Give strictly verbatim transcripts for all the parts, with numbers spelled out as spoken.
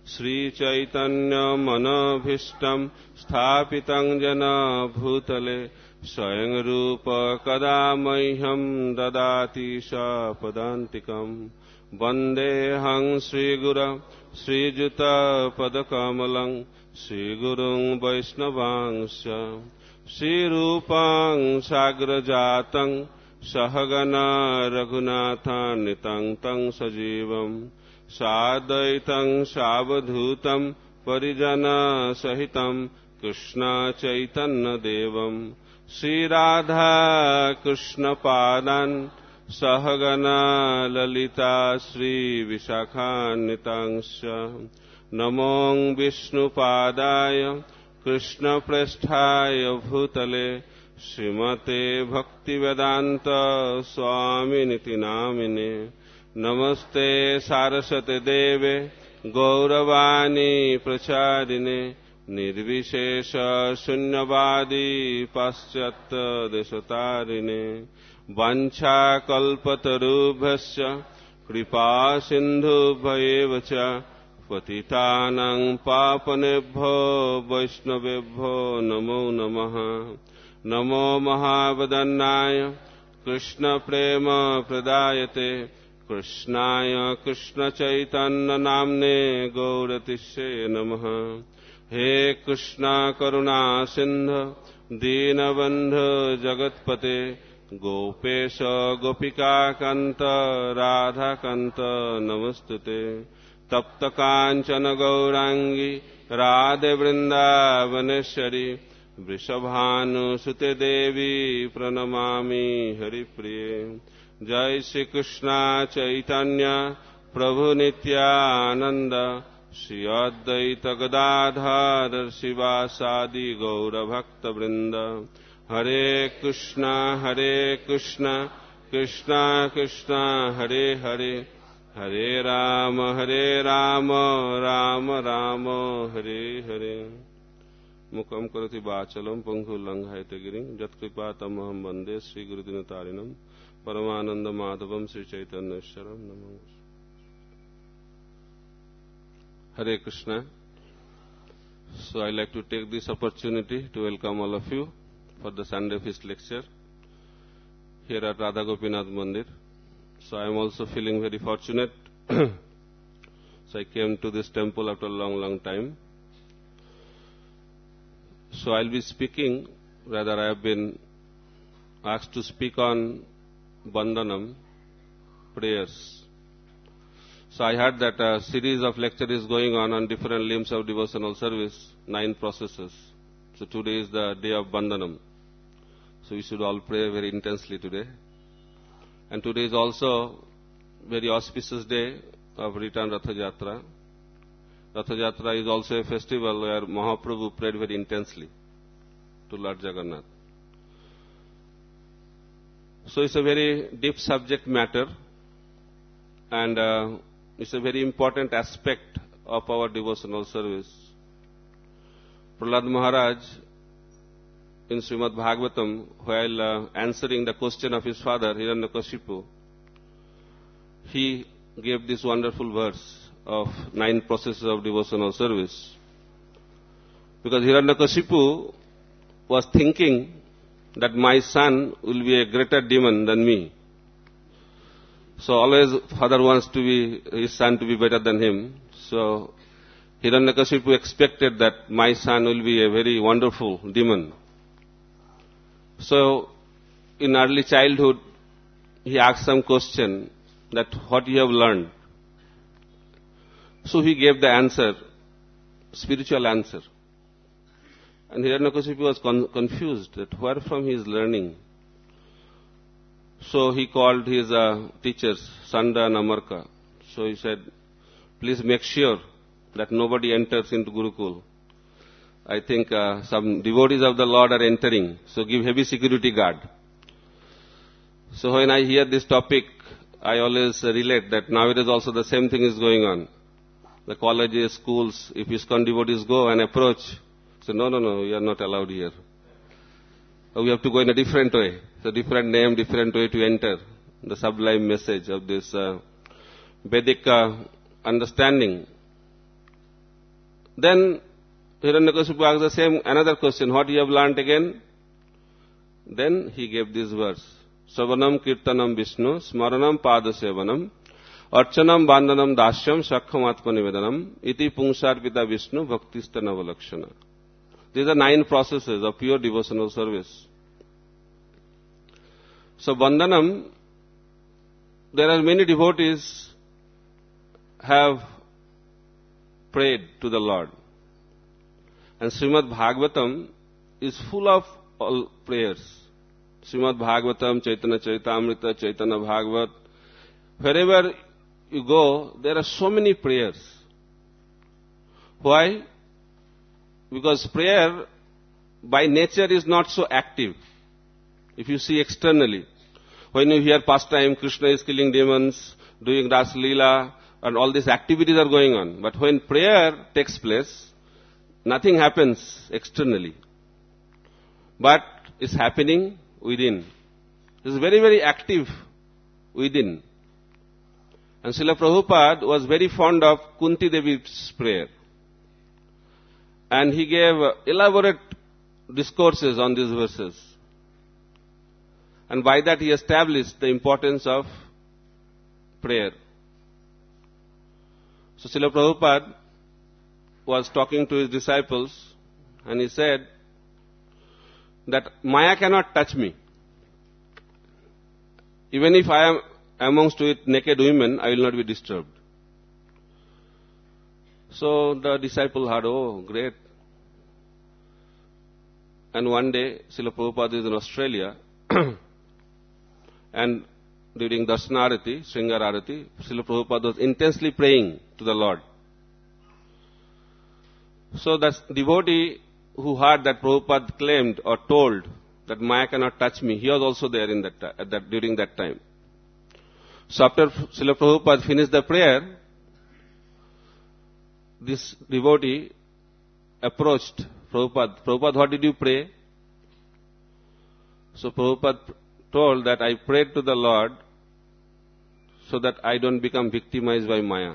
Sri Chaitanya Manabhishtam Sthapitam Jana Bhutale Swayam Rupa Kadamahyam Dadati Sapadantikam Vandehang Sri Guru Sri Juta Padakamalang Sri Gurung Vaishnavangsha Sri Rupang Sagrajatang Sahagana Raghunatha Nitang Tang Sajivam Sadaitam Savadhutam Parijana Sahitam Krishna Chaitanya Devam Sri Radha Krishna Padan Sahagana Lalita Sri Vishakhanitangsha Namong Vishnu Padaya Krishna Prasthaya Bhutale Srimate Bhaktivedanta Swami Niti Namine Namaste Saraswate Deve Gauravani Pracharine Nirvishesha Shunyavadi Paschatya Desatarine Vancha Kalpatarubhasya Kripa Sindhu Bhayevacha Patitanang Papanebho Vaishnavebho Namo Namaha Namo Mahavadannaya Krishna Prema Pradayate Krishnaya Krishna Chaitanya Namne Gauratishe Namaha He Krishna Karuna Sindha Deenabandha Jagatpate Gopesha Gopika Kanta Radha Kanta Namastute Tapta Kanchana Gaurangi Radhe Vrindavaneshwari Vrishabhanu Sute Devi Pranamami Haripriye Jai Shri Krishna Chaitanya Prabhu Nityananda Shri Advaita Gadadhar Sivasadi Gaura Bhakta Vrinda Hare Krishna Hare Krishna Krishna Krishna Hare Hare Hare Rama Hare Rama Rama Rama Hare Hare Mukam karati vachalam panghu langhayate giring jatkripa tamaham bande Sri Gurudinatarinam Paramananda Madhavam Sri Chaitanya Sharam Namah Hare Krishna. So I like to take this opportunity to welcome all of you for the Sunday Feast lecture here at Radha Gopinath Mandir. So I am also feeling very fortunate. So I came to this temple after a long, long time. So I'll be speaking, rather I have been asked to speak on Bandhanam, prayers. So I heard that a series of lectures is going on on different limbs of devotional service, nine processes. So today is the day of Bandhanam. So we should all pray very intensely today. And today is also very auspicious day of return Ratha Jatra. Ratha Jatra is also a festival where Mahaprabhu prayed very intensely to Lord Jagannath. So it's a very deep subject matter, and uh, it's a very important aspect of our devotional service. Prahlad Maharaj, in Srimad Bhagavatam, while uh, answering the question of his father, Hiranyakashipu, he gave this wonderful verse of nine processes of devotional service. Because Hiranyakashipu was thinking that my son will be a greater demon than me. So always father wants to be his son to be better than him. So Hiranyakashipu expected that my son will be a very wonderful demon. So in early childhood, he asked some question that what you have learned. So he gave the answer, spiritual answer. And Hiranyakashipu was con confused that where from he is learning. So he called his uh, teachers, Sanda and Amarka. So he said, please make sure that nobody enters into Gurukul. I think uh, some devotees of the Lord are entering, so give heavy security guard. So when I hear this topic, I always uh, relate that nowadays also the same thing is going on. The colleges, schools, if ISKCON devotees go and approach, say, no, no, no, we are not allowed here. We have to go in a different way. So different name, different way to enter the sublime message of this uh, Vedic uh, understanding. Then Hiranyakasipu asked the same, another question, what you have learnt again? Then he gave this verse, Savanam Kirtanam Vishnu, Smaranam Padasevanam, Archanam Bandhanam Dasyam, Shakham Atmanivedanam, Iti Pungsarpita Vishnu, Bhaktistanava Lakshana. These are nine processes of pure devotional service. So Bandhanam, there are many devotees have prayed to the Lord. And Srimad Bhagavatam is full of all prayers. Srimad Bhagavatam, Chaitanya Charitamrita, Chaitanya Bhagavat. Wherever you go, there are so many prayers. Why? Because prayer by nature is not so active. If you see externally, when you hear pastime, Krishna is killing demons, doing Ras Leela, and all these activities are going on. But when prayer takes place, nothing happens externally. But it's happening within. It's very, very active within. And Srila Prabhupada was very fond of Kunti Devi's prayer. And he gave elaborate discourses on these verses. And by that he established the importance of prayer. So Srila Prabhupada was talking to his disciples and he said that Maya cannot touch me. Even if I am amongst with naked women, I will not be disturbed. So the disciple heard, oh, great. And one day, Srila Prabhupada is in Australia, and during Darshanarati, Sringararati, Srila Prabhupada was intensely praying to the Lord. So that devotee who heard that Prabhupada claimed or told that Maya cannot touch me, he was also there in that, at that during that time. So after Srila Prabhupada finished the prayer, this devotee approached Prabhupada. Prabhupada, what did you pray? So Prabhupada told that I prayed to the Lord so that I don't become victimized by Maya.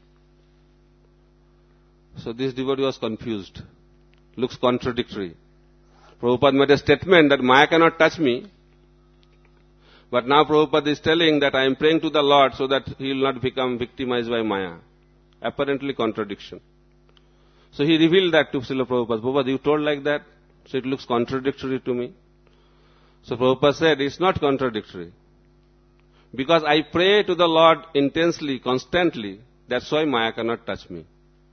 So this devotee was confused. Looks contradictory. Prabhupada made a statement that Maya cannot touch me. But now Prabhupada is telling that I am praying to the Lord so that he will not become victimized by Maya. Apparently contradiction. So he revealed that to Srila Prabhupada. Prabhupada, you told like that? So it looks contradictory to me. So Prabhupada said, it's not contradictory. Because I pray to the Lord intensely, constantly, that's why Maya cannot touch me.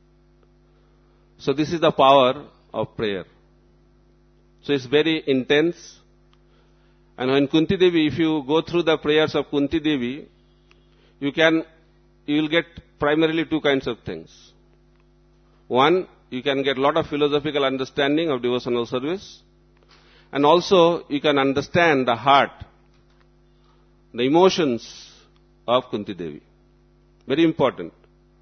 So this is the power of prayer. So it's very intense. And when Kunti Devi, if you go through the prayers of Kunti Devi, you can, you will get primarily two kinds of things. One, you can get a lot of philosophical understanding of devotional service. And also, you can understand the heart, the emotions of Kunti Devi. Very important.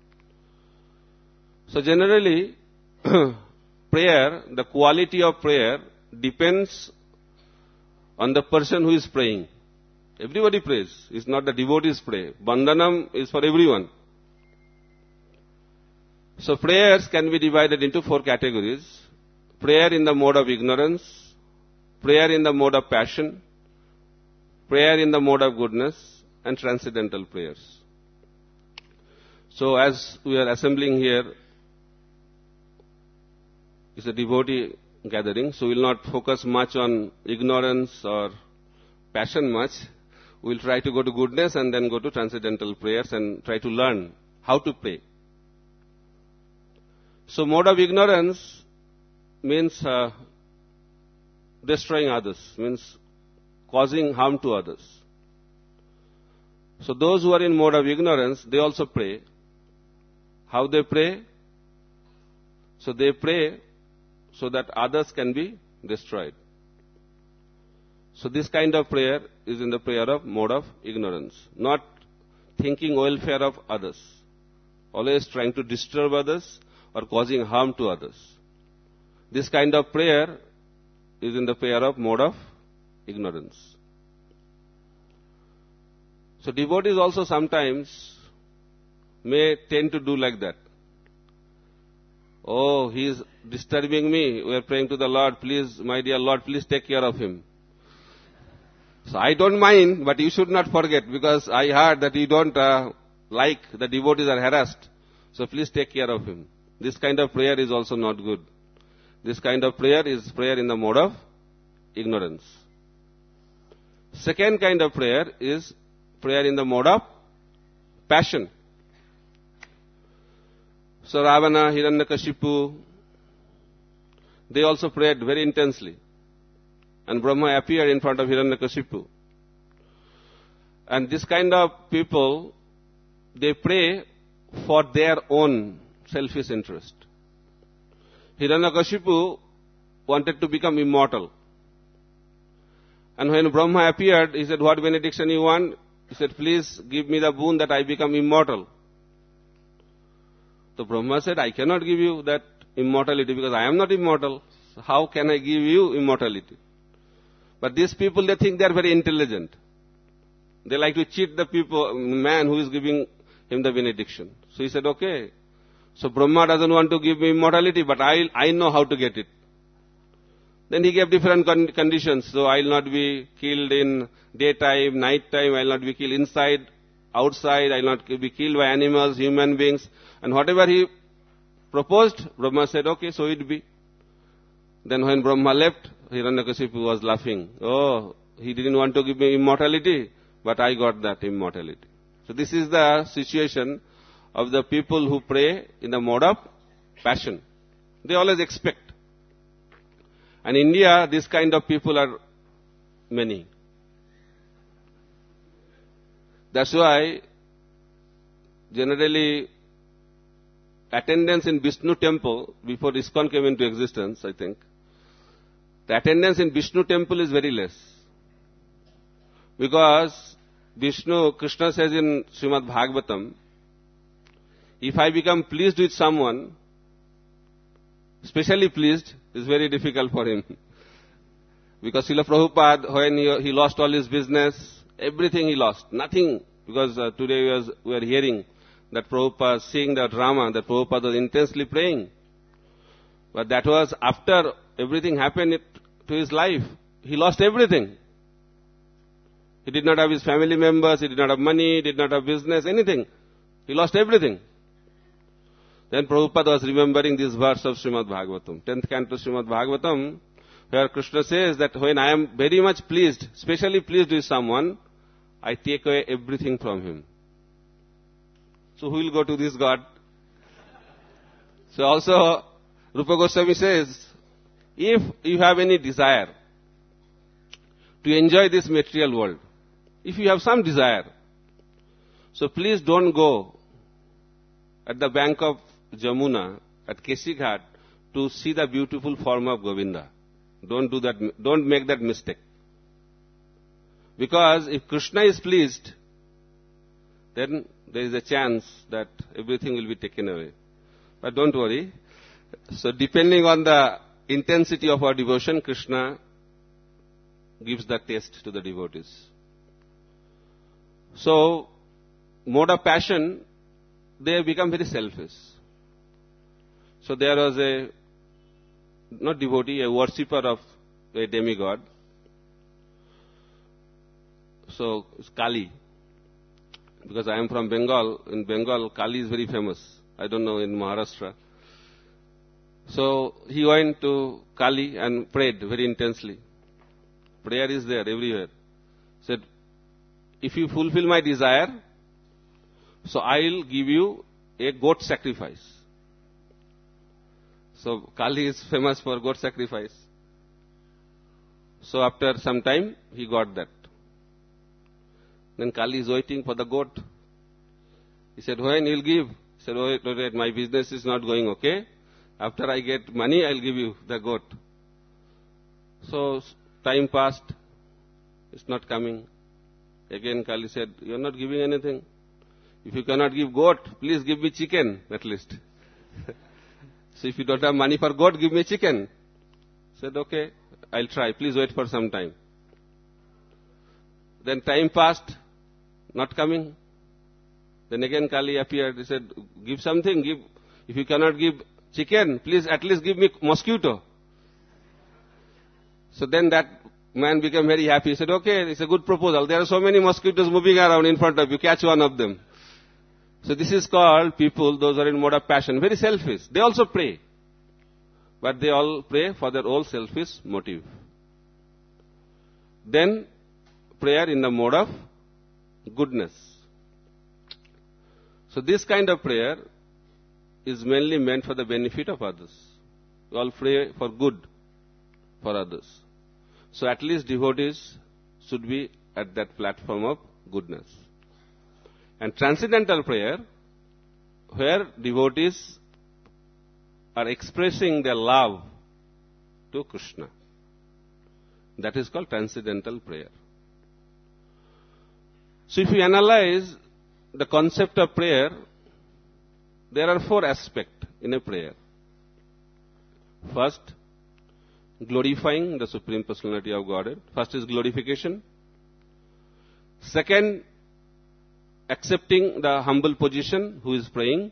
So generally, prayer, the quality of prayer depends on the person who is praying. Everybody prays. It's not the devotees pray. Bandhanam is for everyone. So prayers can be divided into four categories. Prayer in the mode of ignorance, prayer in the mode of passion, prayer in the mode of goodness, and transcendental prayers. So as we are assembling here, it's a devotee gathering, so we will not focus much on ignorance or passion much. We will try to go to goodness and then go to transcendental prayers and try to learn how to pray. So mode of ignorance means uh, destroying others, means causing harm to others. So those who are in mode of ignorance, they also pray. How they pray? So they pray so that others can be destroyed. So this kind of prayer is in the prayer of mode of ignorance, not thinking welfare of others, always trying to disturb others or causing harm to others. This kind of prayer is in the prayer of mode of ignorance. So devotees also sometimes may tend to do like that. oh, he is disturbing me. We are praying to the Lord. Please, my dear Lord, please take care of him. So I don't mind, but you should not forget, because I heard that you don't uh, like the devotees are harassed. So please take care of him. This kind of prayer is also not good. This kind of prayer is prayer in the mode of ignorance. Second kind of prayer is prayer in the mode of passion. So Ravana, Hiranyakashipu, they also prayed very intensely. And Brahma appeared in front of Hiranyakashipu. And this kind of people, they pray for their own selfish interest. Hiranyakashipu wanted to become immortal. And when Brahma appeared, he said, what benediction you want? He said, please give me the boon that I become immortal. So Brahma said, I cannot give you that immortality because I am not immortal. So how can I give you immortality? But these people, they think they are very intelligent. They like to cheat the people, man who is giving him the benediction. So he said, okay. So Brahma doesn't want to give me immortality, but I, I know how to get it. Then he gave different con conditions. So I will not be killed in daytime, night time. I will not be killed inside, outside. I will not be killed by animals, human beings. And whatever he proposed, Brahma said, okay, so it be. Then when Brahma left, Hiranyakashipu was laughing. Oh, he didn't want to give me immortality, but I got that immortality. So this is the situation of the people who pray in the mode of passion. They always expect. And in India, this kind of people are many. That's why, generally, attendance in Vishnu temple, before ISKCON came into existence, I think, the attendance in Vishnu temple is very less. Because Vishnu, Krishna says in Srimad Bhagavatam, if I become pleased with someone, especially pleased, is very difficult for him. Because Srila Prabhupada, when he, he lost all his business, everything he lost, nothing. Because uh, today we, was, we are hearing that Prabhupada, seeing the drama, that Prabhupada was intensely praying. But that was after everything happened it, to his life. He lost everything. He did not have his family members, he did not have money, he did not have business, anything. He lost everything. Then Prabhupada was remembering this verse of Srimad Bhagavatam, tenth canto Srimad Bhagavatam, where Krishna says that when I am very much pleased, especially pleased with someone, I take away everything from him. So who will go to this God? So also, Rupa Goswami says, if you have any desire to enjoy this material world, if you have some desire, so please don't go at the bank of Jamuna, at Keshi Ghat, to see the beautiful form of Govinda. Don't do that, don't make that mistake. Because if Krishna is pleased, then there is a chance that everything will be taken away. But don't worry. So depending on the intensity of our devotion, Krishna gives the taste to the devotees. So, mode of passion, they have become very selfish. So there was a, not devotee, a worshipper of a demigod. So, it's Kali. Because I am from Bengal. In Bengal, Kali is very famous. I don't know in Maharashtra. So, he went to Kali and prayed very intensely. Prayer is there everywhere. Said, if you fulfill my desire, so I'll give you a goat sacrifice. So Kali is famous for goat sacrifice. So after some time, he got that. Then Kali is waiting for the goat. He said, when you'll give? He said, wait, wait, wait, my business is not going okay. After I get money, I'll give you the goat. So time passed. It's not coming. Again Kali said, you're not giving anything. If you cannot give goat, please give me chicken at least. So if you don't have money for goat, give me chicken. Said, okay, I'll try. Please wait for some time. Then time passed, not coming. Then again Kali appeared. He said, give something. Give. If you cannot give chicken, please at least give me mosquito. So then that man became very happy. He said, okay, it's a good proposal. There are so many mosquitoes moving around in front of you. Catch one of them. So this is called people, those who are in mode of passion, very selfish. They also pray. But they all pray for their own selfish motive. Then prayer in the mode of goodness. So this kind of prayer is mainly meant for the benefit of others. We all pray for good for others. So at least devotees should be at that platform of goodness. And transcendental prayer, where devotees are expressing their love to Krishna. That is called transcendental prayer. So if you analyze the concept of prayer, there are four aspects in a prayer. First, glorifying the Supreme Personality of Godhead. First is glorification. Second, accepting the humble position who is praying.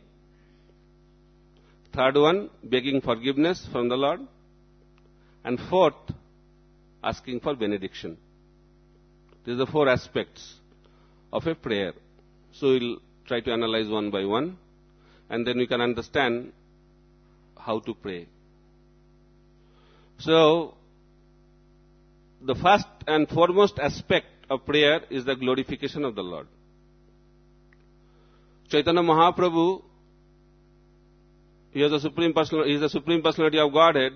Third one, begging forgiveness from the Lord. And fourth, asking for benediction. These are the four aspects of a prayer. So we'll try to analyze one by one, and then we can understand how to pray. So, the first and foremost aspect of prayer is the glorification of the Lord. Chaitanya Mahaprabhu, he is the Supreme Personal, he is the Supreme Personality of Godhead.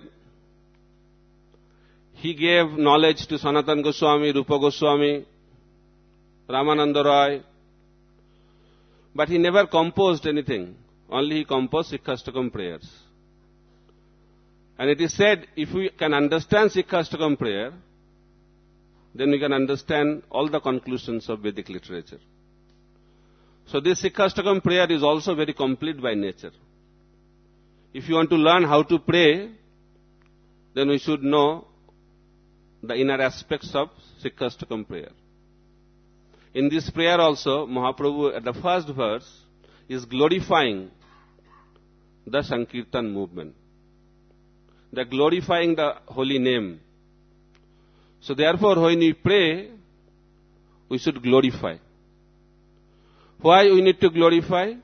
He gave knowledge to Sanatana Goswami, Rupa Goswami, Ramananda Roy, but he never composed anything. Only he composed Sikhastakam prayers. And it is said, if we can understand Sikhastakam prayer, then we can understand all the conclusions of Vedic literature. So this Sikhastakam prayer is also very complete by nature. If you want to learn how to pray, then we should know the inner aspects of Sikhastakam prayer. In this prayer also, Mahaprabhu at the first verse is glorifying the Sankirtan movement. They are glorifying the holy name. So therefore, when we pray, we should glorify. Why we need to glorify?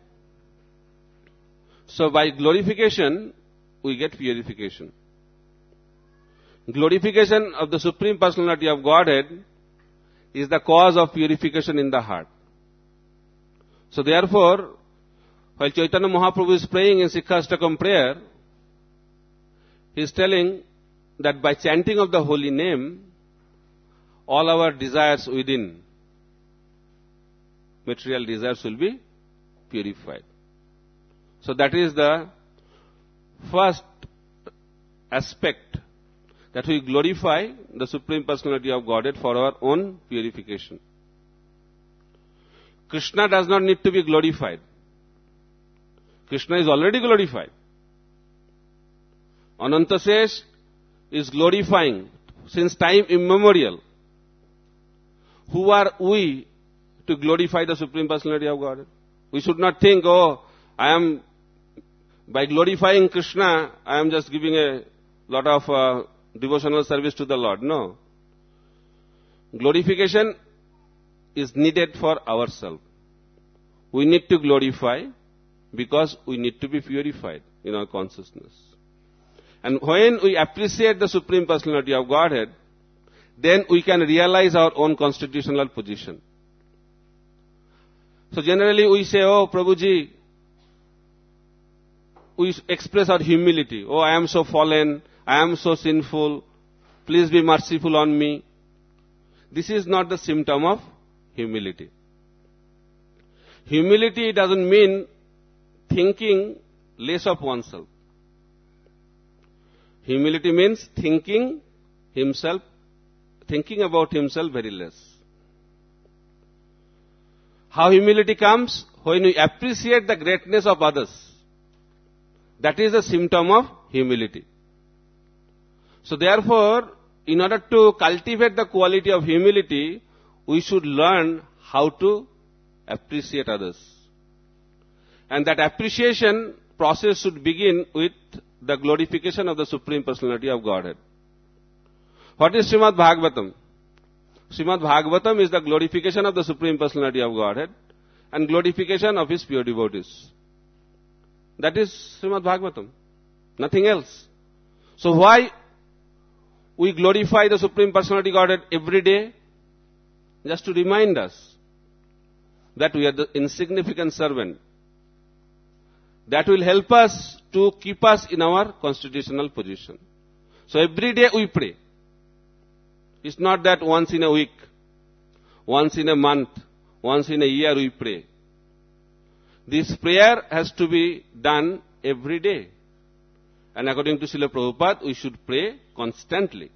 So by glorification, we get purification. Glorification of the Supreme Personality of Godhead is the cause of purification in the heart. So therefore, while Chaitanya Mahaprabhu is praying in Sikhastakam prayer, he is telling that by chanting of the holy name, all our desires within, material desires will be purified. So that is the first aspect, that we glorify the Supreme Personality of Godhead for our own purification. Krishna does not need to be glorified. Krishna is already glorified. Anantasesh is glorifying since time immemorial. Who are we to glorify the Supreme Personality of Godhead? We should not think, oh, I am, by glorifying Krishna, I am just giving a lot of uh, devotional service to the Lord. No. Glorification is needed for ourselves. We need to glorify because we need to be purified in our consciousness. And when we appreciate the Supreme Personality of Godhead, then we can realize our own constitutional position. So generally we say, oh, Prabhuji, we express our humility. Oh, I am so fallen, I am so sinful, please be merciful on me. This is not the symptom of humility. Humility doesn't mean thinking less of oneself. Humility means thinking himself, thinking about himself very less. How humility comes? When we appreciate the greatness of others. That is a symptom of humility. So therefore, in order to cultivate the quality of humility, we should learn how to appreciate others. And that appreciation process should begin with the glorification of the Supreme Personality of Godhead. What is Srimad Bhagavatam? Srimad Bhagavatam is the glorification of the Supreme Personality of Godhead and glorification of His pure devotees. That is Srimad Bhagavatam. Nothing else. So why we glorify the Supreme Personality Godhead every day? Just to remind us that we are the insignificant servant. That will help us to keep us in our constitutional position. So every day we pray. It's not that once in a week, once in a month, once in a year we pray. This prayer has to be done every day. And according to Srila Prabhupada, we should pray constantly.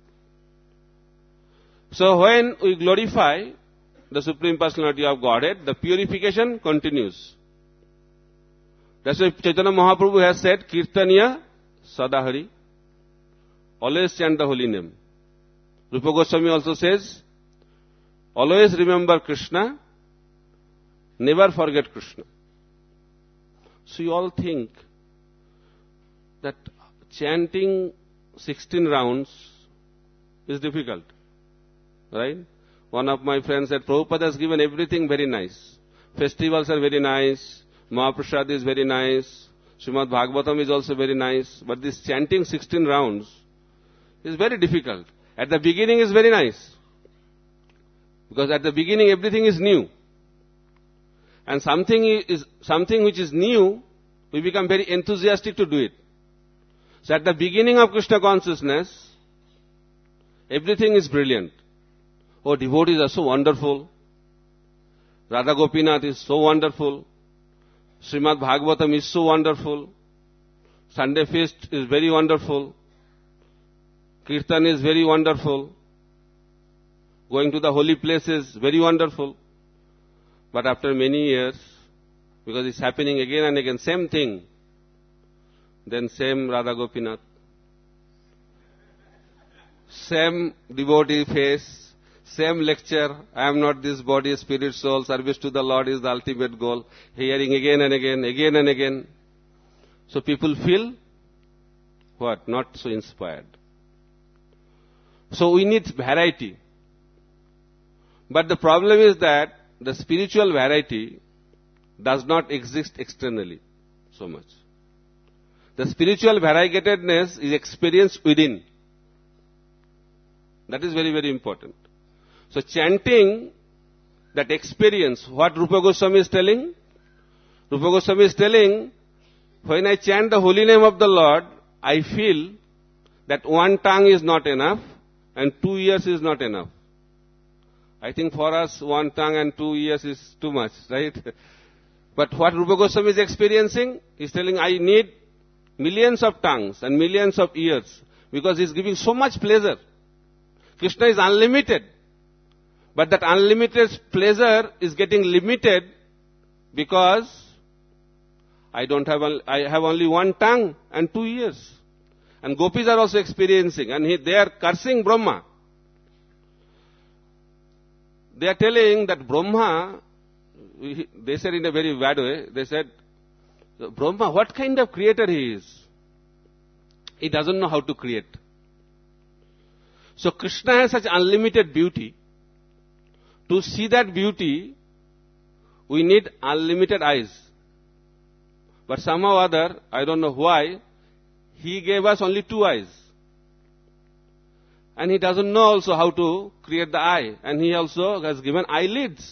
So when we glorify the Supreme Personality of Godhead, the purification continues. That's why Chaitanya Mahaprabhu has said, Kirtaniya Sadahari, always chant the holy name. Rupa Goswami also says, always remember Krishna, never forget Krishna. So you all think that chanting sixteen rounds is difficult, right? One of my friends said, Prabhupada has given everything very nice. Festivals are very nice, Mahaprasad is very nice, Srimad Bhagavatam is also very nice, but this chanting sixteen rounds is very difficult. At the beginning is very nice, because at the beginning everything is new. And something is something which is new, we become very enthusiastic to do it. So at the beginning of Krishna consciousness, everything is brilliant. Oh, devotees are so wonderful. Radha Gopinath is so wonderful. Srimad Bhagavatam is so wonderful. Sunday feast is very wonderful. Kirtan is very wonderful. Going to the holy places, very wonderful. But after many years, because it's happening again and again, same thing, then same Radha Gopinath, same devotee face, same lecture, I am not this body, spirit, soul, service to the Lord is the ultimate goal, hearing again and again, again and again. So people feel, what, not so inspired. So we need variety. But the problem is that the spiritual variety does not exist externally so much. The spiritual variegatedness is experienced within. That is very, very important. So chanting that experience, what Rupa Goswami is telling? Rupa Goswami is telling, when I chant the holy name of the Lord, I feel that one tongue is not enough and two ears is not enough. I think for us, one tongue and two ears is too much, right? But what Rupa Goswami is experiencing, he's telling, I need millions of tongues and millions of ears, because he's giving so much pleasure. Krishna is unlimited. But that unlimited pleasure is getting limited because I don't have, I have only one tongue and two ears. And gopis are also experiencing, and he, they are cursing Brahma. They are telling that Brahma, they said in a very bad way, they said, Brahma, what kind of creator he is? He doesn't know how to create. So Krishna has such unlimited beauty. To see that beauty, we need unlimited eyes. But somehow or other, I don't know why, he gave us only two eyes. And he doesn't know also how to create the eye. And he also has given eyelids.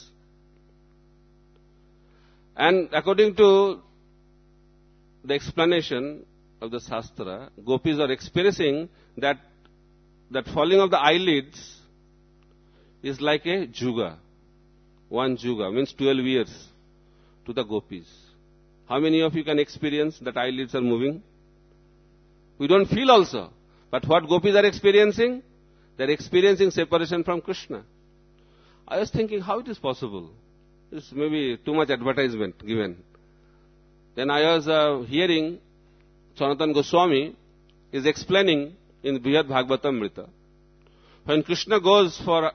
And according to the explanation of the Shastra, gopis are expressing that that falling of the eyelids is like a juga. One juga means twelve years to the gopis. How many of you can experience that eyelids are moving? We don't feel also. But what gopis are experiencing? They're experiencing separation from Krishna. I was thinking, how it is possible? It's maybe too much advertisement given. Then I was uh, hearing Sanatana Goswami is explaining in Brihad Bhagavatamrita. When Krishna goes for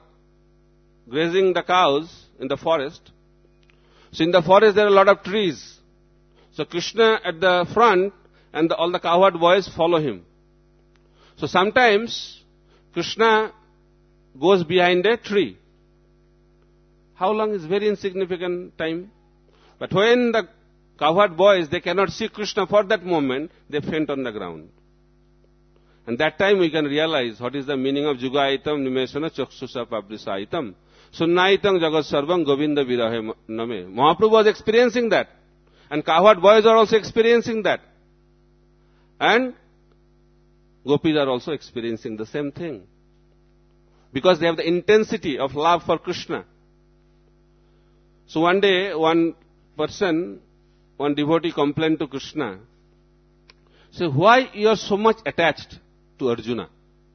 grazing the cows in the forest, so in the forest there are a lot of trees. So Krishna at the front and the, all the cowherd boys follow him. So sometimes Krishna goes behind a tree. How long is very insignificant time? But when the cowherd boys, they cannot see Krishna for that moment, they faint on the ground. And that time we can realize what is the meaning of Jugaitam Nimesana Chaksusa Pabrisaitam. Sunnaitam Jagat Sarvam Govinda Virahe Name. Mahaprabhu was experiencing that. And cowherd boys are also experiencing that. And gopis are also experiencing the same thing. Because they have the intensity of love for Krishna. So one day, one person, one devotee complained to Krishna. So why you are so much attached to Arjuna?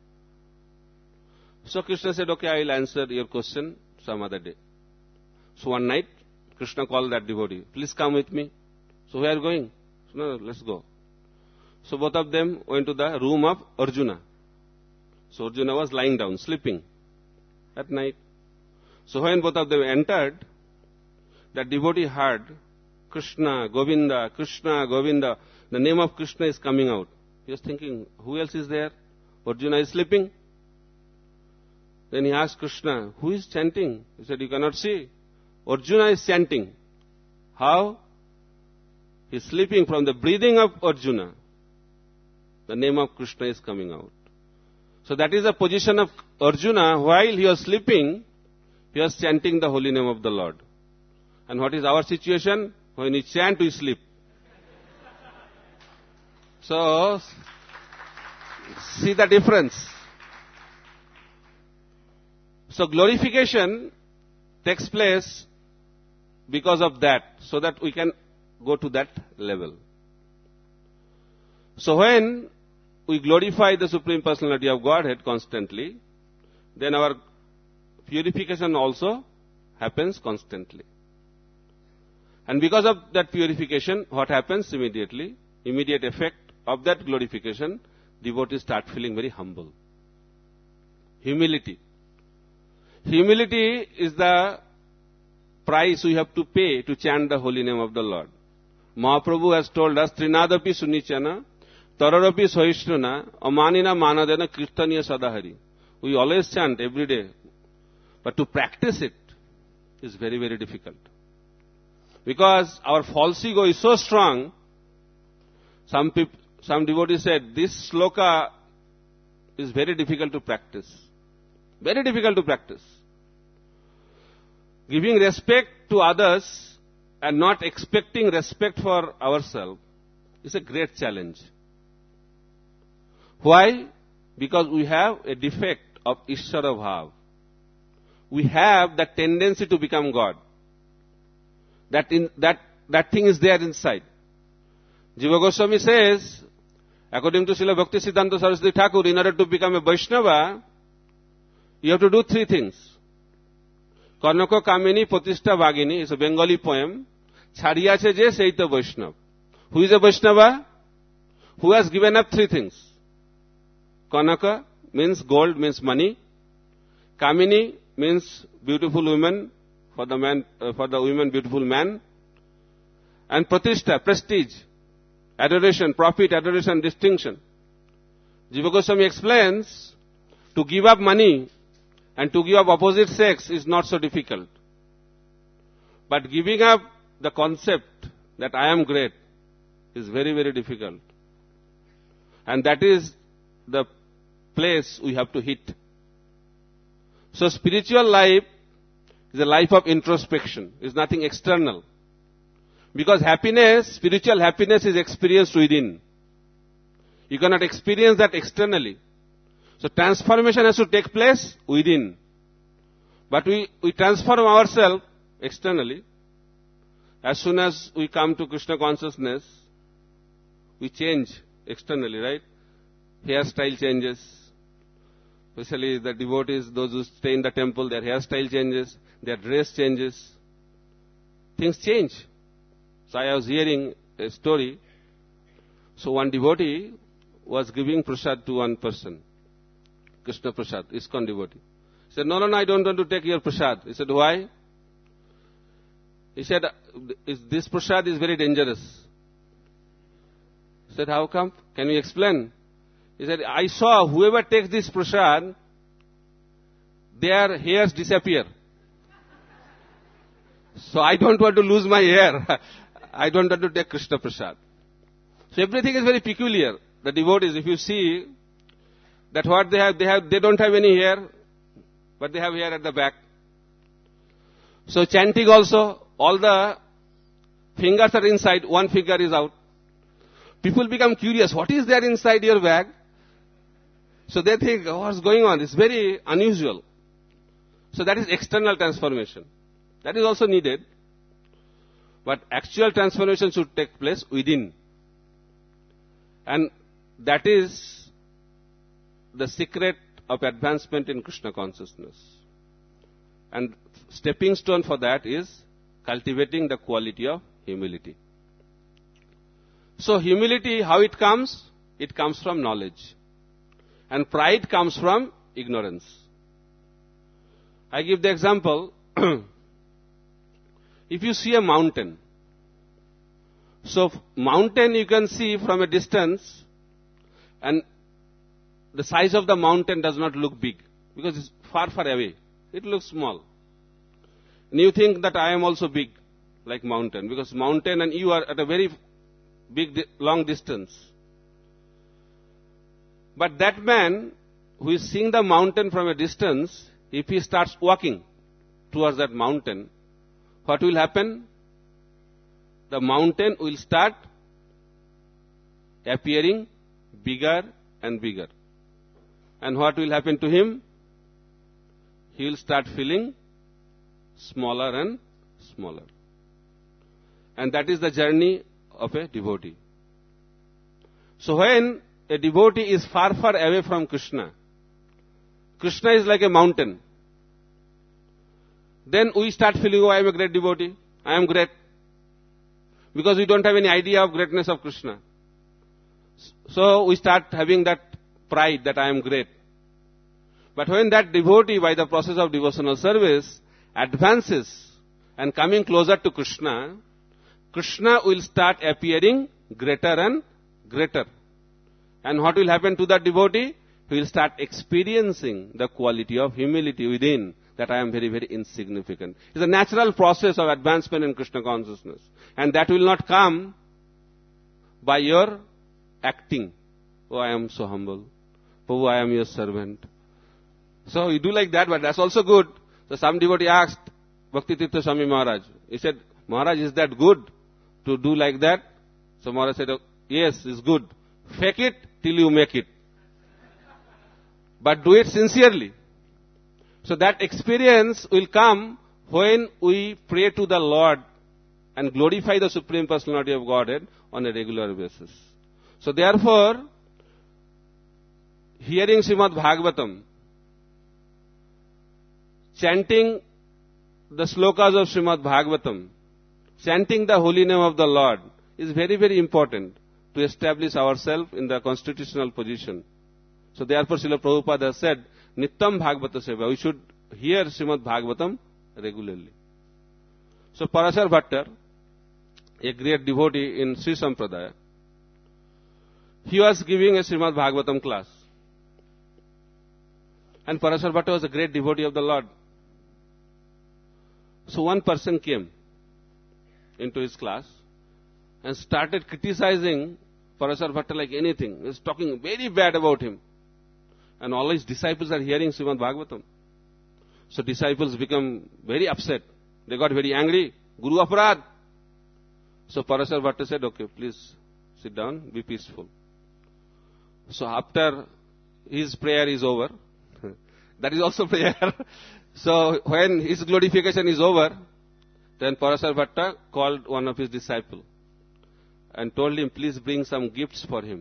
So Krishna said, okay, I will answer your question some other day. So one night, Krishna called that devotee, please come with me. So where are you going? So, no, no, let's go. So both of them went to the room of Arjuna. So Arjuna was lying down, sleeping at night. So when both of them entered, that devotee heard Krishna, Govinda, Krishna, Govinda. The name of Krishna is coming out. He was thinking, who else is there? Arjuna is sleeping. Then he asked Krishna, who is chanting? He said, you cannot see. Arjuna is chanting. How? He is sleeping. From the breathing of Arjuna, the name of Krishna is coming out. So that is the position of Arjuna. While he was sleeping, he was chanting the holy name of the Lord. And what is our situation? When we chant, we sleep. So, see the difference. So glorification takes place because of that, so that we can go to that level. So when we glorify the Supreme Personality of Godhead constantly, then our purification also happens constantly. And because of that purification, what happens immediately? Immediate effect of that glorification, devotees start feeling very humble. Humility. Humility is the price we have to pay to chant the holy name of the Lord. Mahaprabhu has told us, Trinadapi Sunichana, Tararapi Sahishruna, Amanina Manadena Kirtaniya Sadahari. We always chant every day. But to practice it is very, very difficult. Because our false ego is so strong, some people, some devotees said, this sloka is very difficult to practice. Very difficult to practice. Giving respect to others and not expecting respect for ourselves is a great challenge. Why? Because we have a defect of Ishvara Bhav. We have that tendency to become God. That, in, that, that thing is there inside. Jiva Goswami says, according to Srila Bhakti Siddhanta Saraswati Thakur, in order to become a Vaishnava, you have to do three things. Karnaka Kamini Pratishtha Bhagini is a Bengali poem. Chhadiyache je seita Vaishnava. Who is a Vaishnava? Who has given up three things. Kanaka means gold, means money. Kamini means beautiful woman. For the man, uh, for the women, beautiful man. And pratishtha, prestige, adoration, profit, adoration, distinction. Jiva Goswami explains, to give up money and to give up opposite sex is not so difficult. But giving up the concept that I am great is very, very difficult. And that is the place we have to hit. So spiritual life is a life of introspection. It's nothing external. Because happiness, spiritual happiness is experienced within. You cannot experience that externally. So transformation has to take place within. But we, we transform ourselves externally. As soon as we come to Krishna consciousness, we change externally, right? Hairstyle changes. Especially the devotees, those who stay in the temple, their hairstyle changes, their dress changes. Things change. So I was hearing a story. So one devotee was giving prasad to one person. Krishna prasad, ISKCON devotee. He said, no, no, no, I don't want to take your prasad. He said, why? He said, this prasad is very dangerous. Said, how come? Can you explain? He said, I saw whoever takes this prasad, their hairs disappear. So I don't want to lose my hair. I don't want to take Krishna prasad. So everything is very peculiar. The devotees, if you see that what they have, they have, they don't have any hair, but they have hair at the back. So chanting also, all the fingers are inside, one finger is out. People become curious, what is there inside your bag? So they think, oh, what's going on? It's very unusual. So that is external transformation. That is also needed. But actual transformation should take place within. And that is the secret of advancement in Krishna consciousness. And stepping stone for that is cultivating the quality of humility. So humility, how it comes? It comes from knowledge. And pride comes from ignorance. I give the example. If you see a mountain, so mountain you can see from a distance, and the size of the mountain does not look big, because it's far, far away. It looks small. And you think that I am also big, like mountain, because mountain and you are at a very big, long distance. But that man who is seeing the mountain from a distance, if he starts walking towards that mountain, what will happen? The mountain will start appearing bigger and bigger. And what will happen to him? He will start feeling smaller and smaller. And that is the journey of a devotee. So when a devotee is far, far away from Krishna, Krishna is like a mountain. Then we start feeling, oh, I am a great devotee. I am great. Because we don't have any idea of greatness of Krishna. So we start having that pride that I am great. But when that devotee, by the process of devotional service, advances and coming closer to Krishna, Krishna will start appearing greater and greater. And what will happen to that devotee? He will start experiencing the quality of humility within, that I am very, very insignificant. It's a natural process of advancement in Krishna consciousness. And that will not come by your acting. Oh, I am so humble. Oh, I am your servant. So you do like that, but that's also good. So some devotee asked Bhaktitirtha Swami Maharaj. He said, Maharaj, is that good to do like that? So Maharaj said, oh, yes, it's good. Fake it till you make it. But do it sincerely. So that experience will come when we pray to the Lord and glorify the Supreme Personality of Godhead on a regular basis. So therefore, hearing Srimad Bhagavatam, chanting the slokas of Srimad Bhagavatam, chanting the holy name of the Lord is very, very important to establish ourselves in the constitutional position. So therefore, Srila Prabhupada has said, Nittam Bhagavata Seva. We should hear Srimad Bhagavatam regularly. So Parasar Bhattar, a great devotee in Sri Sampradaya, he was giving a Srimad Bhagavatam class. And Parasar Bhattar was a great devotee of the Lord. So one person came into his class and started criticizing Parasar Bhattar like anything. He was talking very bad about him. And all his disciples are hearing Srimad Bhagavatam. So disciples become very upset. They got very angry. Guru Aparad. So Parasar Bhattar said, okay, please sit down, be peaceful. So after his prayer is over, that is also prayer. So when his glorification is over, then Parasar Bhattar called one of his disciples and told him, please bring some gifts for him.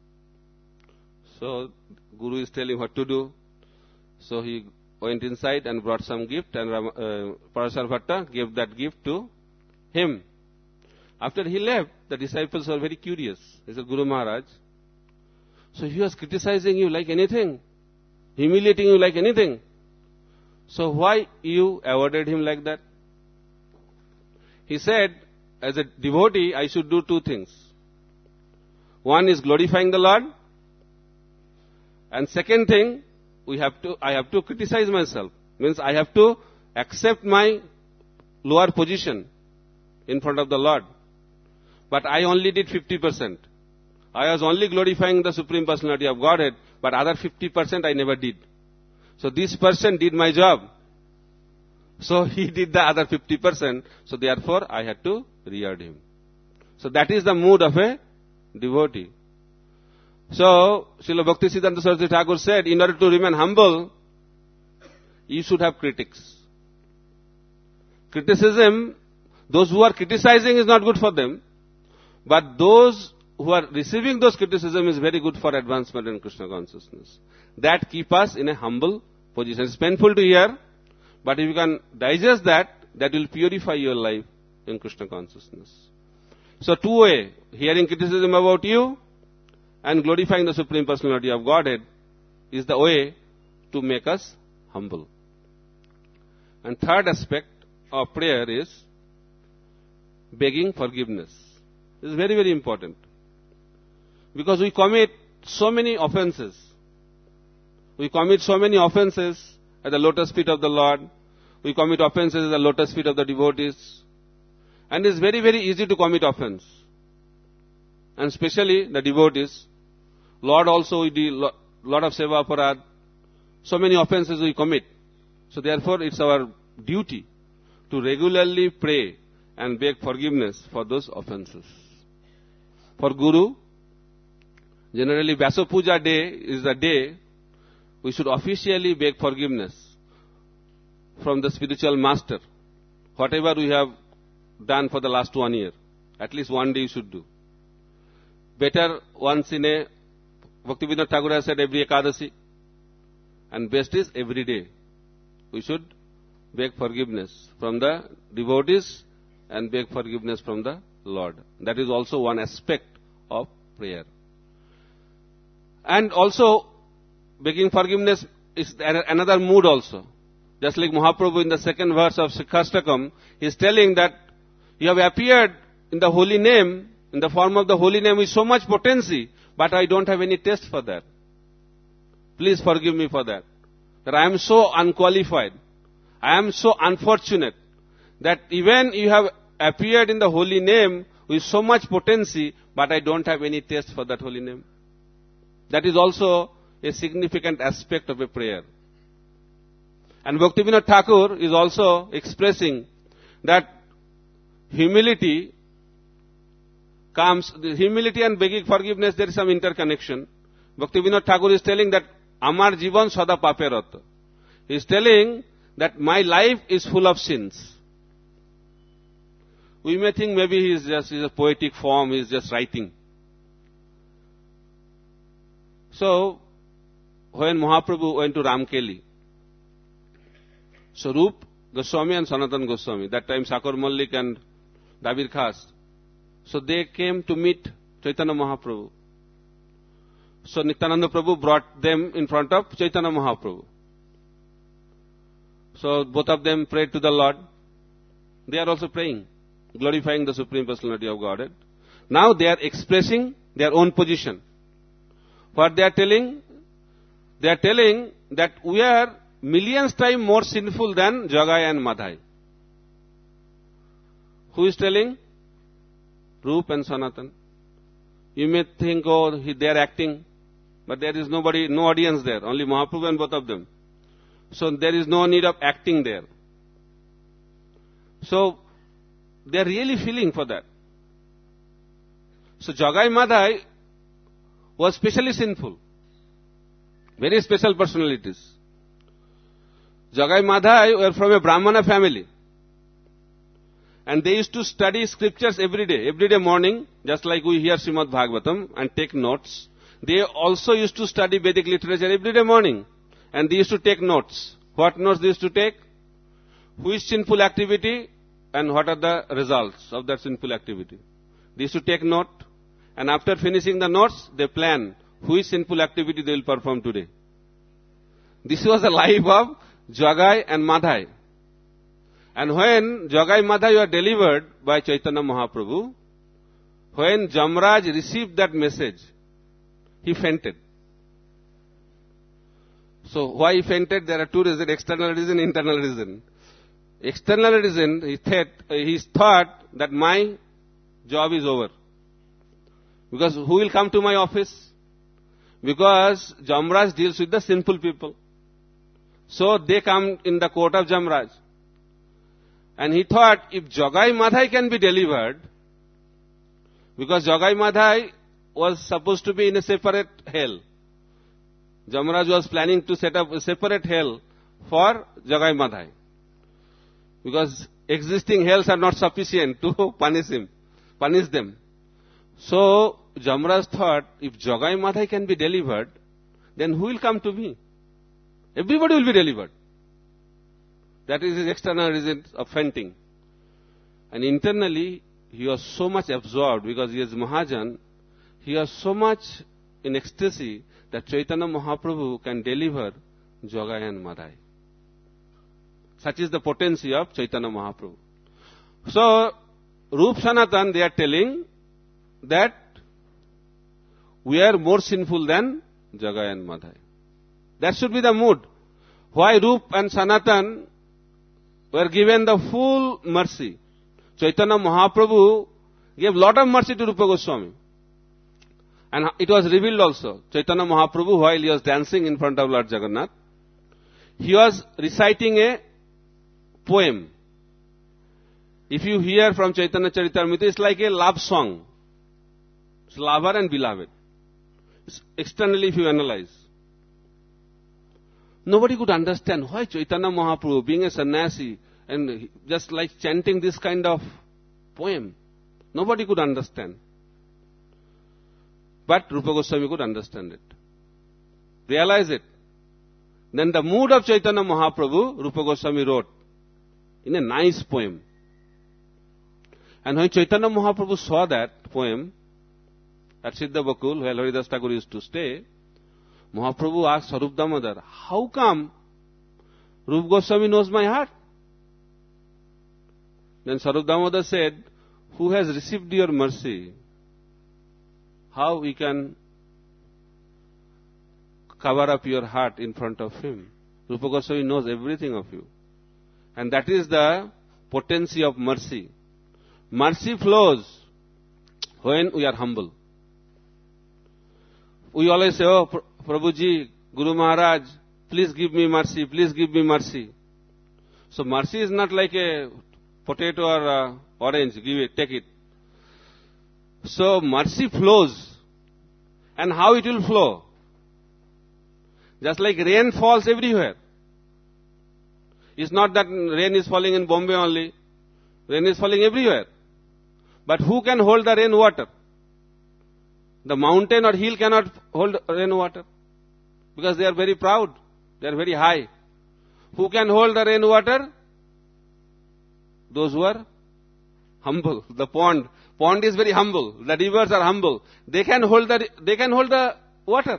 So Guru is telling what to do. So he went inside and brought some gift, and uh, Parasar Bhattar gave that gift to him. After he left, the disciples were very curious. They said, Guru Maharaj, so he was criticizing you like anything, humiliating you like anything. So why you avoided him like that? He said, as a devotee, I should do two things. One is glorifying the Lord. And second thing, we have to, I have to criticize myself. Means I have to accept my lower position in front of the Lord. But I only did fifty percent. I was only glorifying the Supreme Personality of Godhead, but other fifty percent I never did. So this person did my job. So he did the other fifty percent. So therefore I had to reward him. So that is the mood of a devotee. So Srila Bhaktisiddhanta Saraswati Thakur said, in order to remain humble, you should have critics. Criticism, those who are criticizing is not good for them, but those who are receiving those criticism is very good for advancement in Krishna consciousness. That keep us in a humble position. It's painful to hear, but if you can digest that, that will purify your life in Krishna consciousness. So two way, hearing criticism about you and glorifying the Supreme Personality of Godhead is the way to make us humble. And third aspect of prayer is begging forgiveness. This is very, very important. Because we commit so many offenses. We commit so many offenses at the lotus feet of the Lord. We commit offenses at the lotus feet of the devotees. And it's very, very easy to commit offense. And especially the devotees. Lord also we do lot of seva aparad. So many offenses we commit. So therefore it's our duty to regularly pray and beg forgiveness for those offenses. For Guru, generally Vyasa Puja day is the day we should officially beg forgiveness from the spiritual master. Whatever we have done for the last one year, at least one day you should do. Better once in a, Bhaktivinoda Thakur has said every Ekadasi, and best is every day. We should beg forgiveness from the devotees and beg forgiveness from the Lord. That is also one aspect of prayer. And also, begging forgiveness is another mood also. Just like Mahaprabhu in the second verse of Sikhastakam, he is telling that you have appeared in the holy name, in the form of the holy name with so much potency, but I don't have any taste for that. Please forgive me for that. That I am so unqualified. I am so unfortunate that even you have appeared in the holy name with so much potency, but I don't have any taste for that holy name. That is also a significant aspect of a prayer. And Bhaktivinoda Thakur is also expressing that humility comes, the humility and begging forgiveness, there is some interconnection. Bhaktivinoda Thakur is telling that Amar Jivan Sada Paperat. He is telling that my life is full of sins. We may think maybe he is just is a poetic form, he is just writing. So, when Mahaprabhu went to Ramkeli, so Rup Goswami and Sanatan Goswami, that time Sakar Mallik and Dabir Khas, so they came to meet Chaitanya Mahaprabhu. So Nityananda Prabhu brought them in front of Chaitanya Mahaprabhu. So both of them prayed to the Lord. They are also praying, glorifying the Supreme Personality of Godhead. Now they are expressing their own position. What they are telling? They are telling that we are millions times more sinful than Jagai and Madhai. Who is telling? Rup and Sanatan. You may think, oh, they are acting, but there is nobody, no audience there, only Mahaprabhu and both of them. So there is no need of acting there. So they are really feeling for that. So Jagai Madhai was specially sinful. Very special personalities. Jagai Madhai were from a Brahmana family. And they used to study scriptures every day, every day morning, just like we hear Srimad Bhagavatam and take notes. They also used to study Vedic literature every day morning. And they used to take notes. What notes they used to take? Which sinful activity and what are the results of that sinful activity. They used to take note. And after finishing the notes, they plan which sinful activity they will perform today. This was the life of Jagai and Madhai. And when Jagai Madhai were delivered by Chaitanya Mahaprabhu, when Jamraj received that message, he fainted. So why he fainted? There are two reasons, external reason, internal reason. External reason, he thought, he thought that my job is over. Because who will come to my office? Because Jamraj deals with the sinful people. So they come in the court of Jamraj. And he thought, if Jagai Madhai can be delivered, because Jagai Madhai was supposed to be in a separate hell. Jamraj was planning to set up a separate hell for Jagai Madhai. Because existing hells are not sufficient to punish him, punish them. So Jamraj thought, if Jagai Madhai can be delivered, then who will come to me? Everybody will be delivered. That is his external reason of fainting. And internally, he was so much absorbed because he is Mahajan. He was so much in ecstasy that Chaitanya Mahaprabhu can deliver Jagai and Madhai. Such is the potency of Chaitanya Mahaprabhu. So, Rup Sanatan, they are telling that we are more sinful than Jagai and Madhai. That should be the mood. Why Rup and Sanatan were given the full mercy. Chaitanya Mahaprabhu gave lot of mercy to Rupa Goswami. And it was revealed also. Chaitanya Mahaprabhu, while he was dancing in front of Lord Jagannath, he was reciting a poem. If you hear from Chaitanya Charitamrita, it's like a love song. It's lover and beloved. It's externally if you analyze. Nobody could understand why Chaitanya Mahaprabhu, being a sannyasi, and just like chanting this kind of poem. Nobody could understand. But Rupa Goswami could understand it. Realize it. Then the mood of Chaitanya Mahaprabhu, Rupa Goswami wrote in a nice poem. And when Chaitanya Mahaprabhu saw that poem at Siddha Bakul, where Haridas Thakur used to stay, Mahaprabhu asked Sarup Damodar, how come Rupa Goswami knows my heart? Then Sarup Damodar said, who has received your mercy, how we can cover up your heart in front of him? Rupa Goswami knows everything of you. And that is the potency of mercy. Mercy flows when we are humble. We always say, oh, Prabhuji, Guru Maharaj, please give me mercy, please give me mercy. So mercy is not like a potato or a orange, give it, take it. So mercy flows. And how it will flow? Just like rain falls everywhere. It's not that rain is falling in Bombay only. Rain is falling everywhere. But who can hold the rainwater? The mountain or hill cannot hold rainwater. Because they are very proud. They are very high. Who can hold the rainwater? Those who are humble. The pond. Pond is very humble. The rivers are humble. They can hold the, they can hold the water.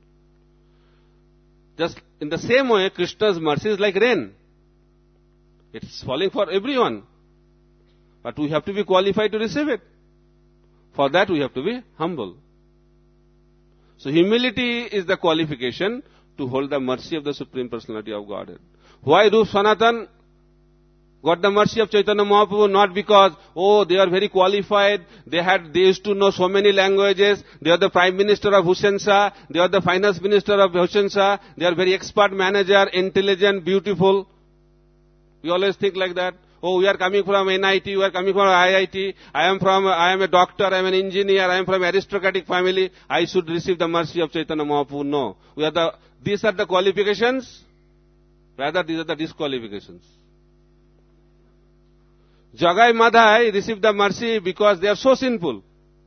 Just in the same way, Krishna's mercy is like rain. It's falling for everyone. But we have to be qualified to receive it. For that we have to be humble. So humility is the qualification to hold the mercy of the Supreme Personality of Godhead. Why Rup Sanatan got the mercy of Chaitanya Mahaprabhu? Not because, oh, they are very qualified, they had, they used to know so many languages, they are the Prime Minister of Hussain Shah, they are the Finance Minister of Hussain Shah, they are very expert manager, intelligent, beautiful. We always think like that. Oh, we are coming from N I T, we are coming from I I T, I am from, I am a doctor, I am an engineer, I am from aristocratic family, I should receive the mercy of Chaitanya Mahaprabhu. No. We are the, these are the qualifications, rather these are the disqualifications. Jagai Madhai received the mercy because they are so sinful.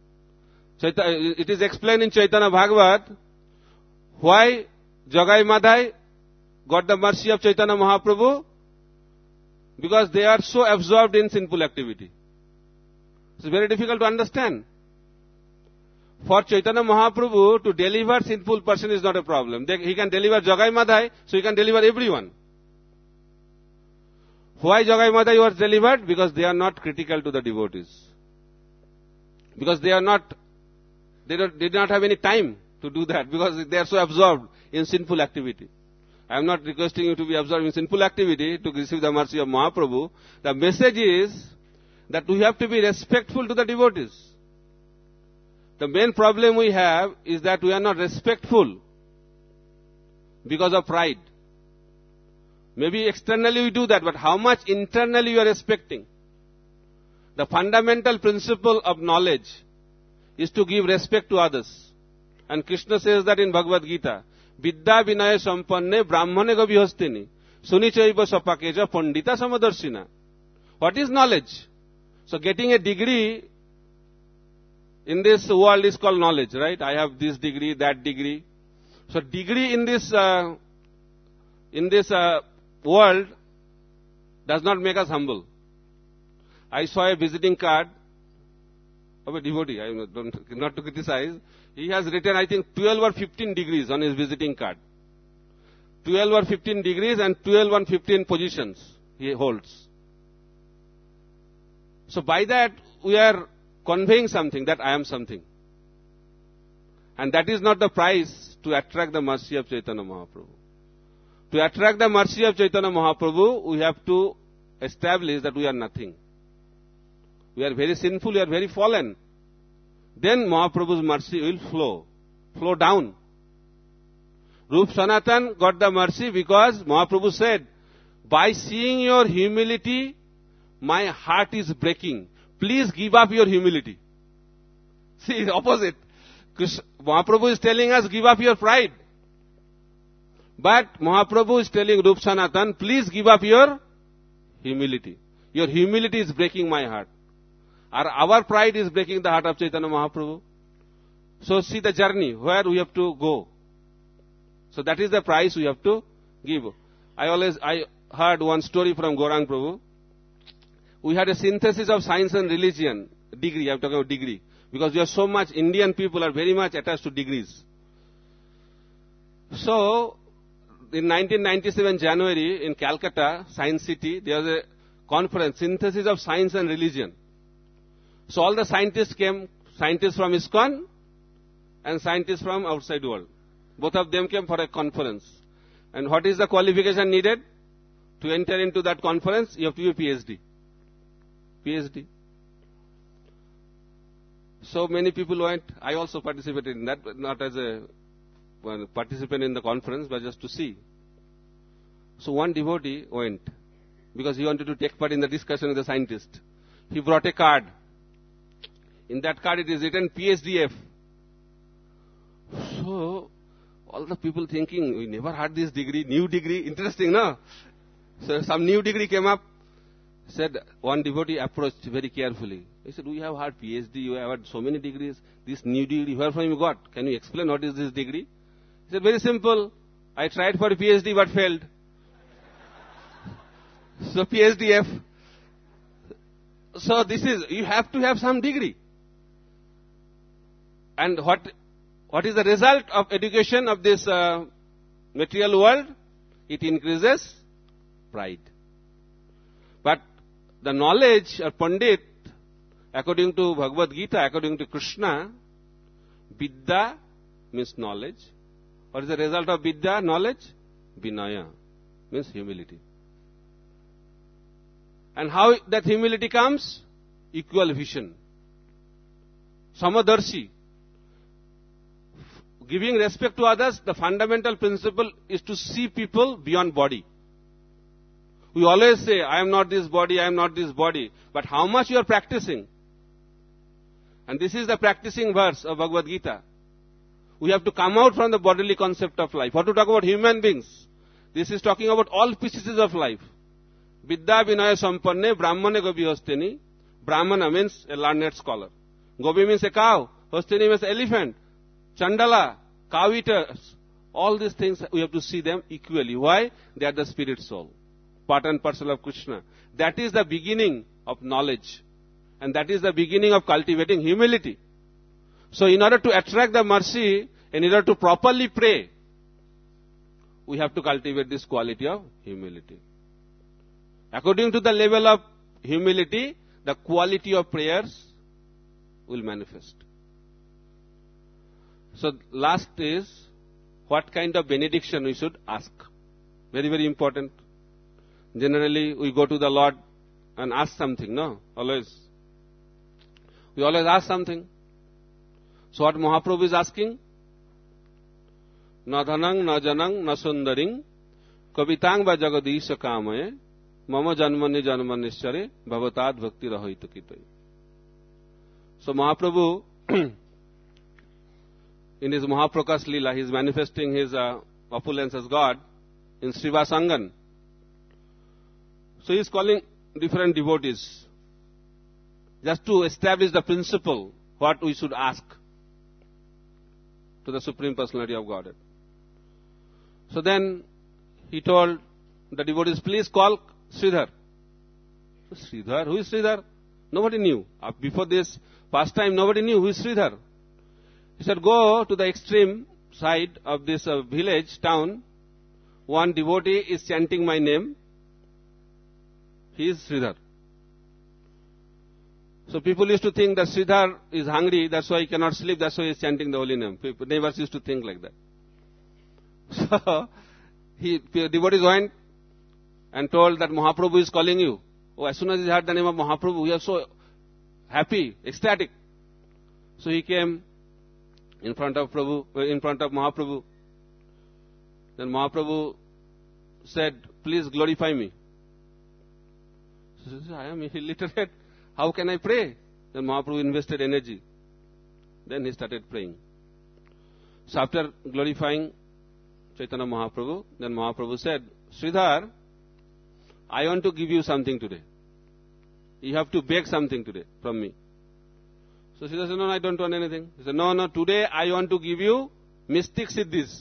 It is explained in Chaitanya Bhagavat why Jagai Madhai got the mercy of Chaitanya Mahaprabhu. Because they are so absorbed in sinful activity. It's very difficult to understand. For Chaitanya Mahaprabhu to deliver sinful person is not a problem. They, he can deliver Jagai Madhai, so he can deliver everyone. Why Jagai Madhai was delivered? Because they are not critical to the devotees. Because they are not, they, don't, they do not have any time to do that because they are so absorbed in sinful activity. I am not requesting you to be absorbed in sinful activity to receive the mercy of Mahaprabhu. The message is that we have to be respectful to the devotees. The main problem we have is that we are not respectful because of pride. Maybe externally we do that, but how much internally you are respecting? The fundamental principle of knowledge is to give respect to others. And Krishna says that in Bhagavad Gita, Vidya vinaya sampanne brahmane gavihastini sunichaiva sapakeja pandita samadarshina. What is knowledge? So getting a degree in this world is called knowledge, right? I have this degree, that degree. So degree in this uh, in this uh, world does not make us humble. I saw a visiting card of a devotee. I don't, not to criticize. He has written, I think, twelve or fifteen degrees on his visiting card. twelve or fifteen degrees and twelve or fifteen positions he holds. So by that, we are conveying something, that I am something. And that is not the price to attract the mercy of Chaitanya Mahaprabhu. To attract the mercy of Chaitanya Mahaprabhu, we have to establish that we are nothing. We are very sinful, we are very fallen. Then Mahaprabhu's mercy will flow, flow down. Rup Sanatan got the mercy because Mahaprabhu said, by seeing your humility, my heart is breaking. Please give up your humility. See, the opposite. Mahaprabhu is telling us, give up your pride. But Mahaprabhu is telling Rup Sanatan, please give up your humility. Your humility is breaking my heart. Our, our pride is breaking the heart of Chaitanya Mahaprabhu. So see the journey, where we have to go. So that is the price we have to give. I always, I heard one story from Gaurang Prabhu. We had a synthesis of science and religion, degree, I'm talking about degree. Because we are so much, Indian people are very much attached to degrees. So, in nineteen ninety-seven January, in Calcutta, Science City, there was a conference, synthesis of science and religion. So all the scientists came, scientists from ISKCON and scientists from outside world. Both of them came for a conference. And what is the qualification needed? To enter into that conference, you have to be a PhD. PhD. So many people went. I also participated in that, but not as a well, participant in the conference, but just to see. So one devotee went because he wanted to take part in the discussion with the scientist. He brought a card. In that card it is written P H D F. So all the people thinking, we never had this degree, new degree, interesting, no? So some new degree came up. Said, one devotee approached very carefully. He said, we have had P H D, you have had so many degrees. This new degree, where from you got? Can you explain what is this degree? He said, very simple. I tried for a P H D but failed. So P H D F. So this is, you have to have some degree. And what, what is the result of education of this uh, material world? It increases pride. But the knowledge of Pandit, according to Bhagavad Gita, according to Krishna, Vidya means knowledge. What is the result of Vidya? Knowledge? Vinaya means humility. And how that humility comes? Equal vision. Samadarshi. Giving respect to others, the fundamental principle is to see people beyond body. We always say, I am not this body, I am not this body. But how much you are practicing? And this is the practicing verse of Bhagavad Gita. We have to come out from the bodily concept of life. What to talk about human beings? This is talking about all species of life. Vidya vinaya sampanne brahmane gopi hastini. Brahmana means a learned scholar. Gopi means a cow. Hastini means elephant. Chandala, cow eaters. All these things, we have to see them equally. Why? They are the spirit soul. Part and parcel of Krishna. That is the beginning of knowledge. And that is the beginning of cultivating humility. So in order to attract the mercy, in order to properly pray, we have to cultivate this quality of humility. According to the level of humility, the quality of prayers will manifest. So last is, what kind of benediction we should ask. Very, very important. Generally, we go to the Lord and ask something, no? Always. We always ask something. So what Mahaprabhu is asking? Na dhanang, na janang, na sundaring, kavitang va jagadisha kamaye, mama janmani janmanishchare, bhavatad bhakti rahoita kitai. So Mahaprabhu, in his Mahaprakash Leela, he is manifesting his uh, opulence as God in Srivasangan. So he is calling different devotees just to establish the principle, what we should ask to the Supreme Personality of Godhead. So then he told the devotees, please call Sridhar. Sridhar? Who is Sridhar? Nobody knew. Before this past time, nobody knew who is Sridhar. He said, go to the extreme side of this uh, village, town. One devotee is chanting my name. He is Sridhar. So people used to think that Sridhar is hungry, that's why he cannot sleep, that's why he is chanting the holy name. People, neighbors used to think like that. So, he, devotees went and told that Mahaprabhu is calling you. Oh, as soon as he heard the name of Mahaprabhu, he was so happy, ecstatic. So he came in front of Prabhu, in front of Mahaprabhu. Then Mahaprabhu said, please glorify me. So he said, I am illiterate. How can I pray? Then Mahaprabhu invested energy. Then he started praying. So after glorifying Chaitanya Mahaprabhu, then Mahaprabhu said, Sridhar, I want to give you something today. You have to beg something today from me. So Sridhar said, no, no, I don't want anything. He said, no, no, today I want to give you mystic siddhis.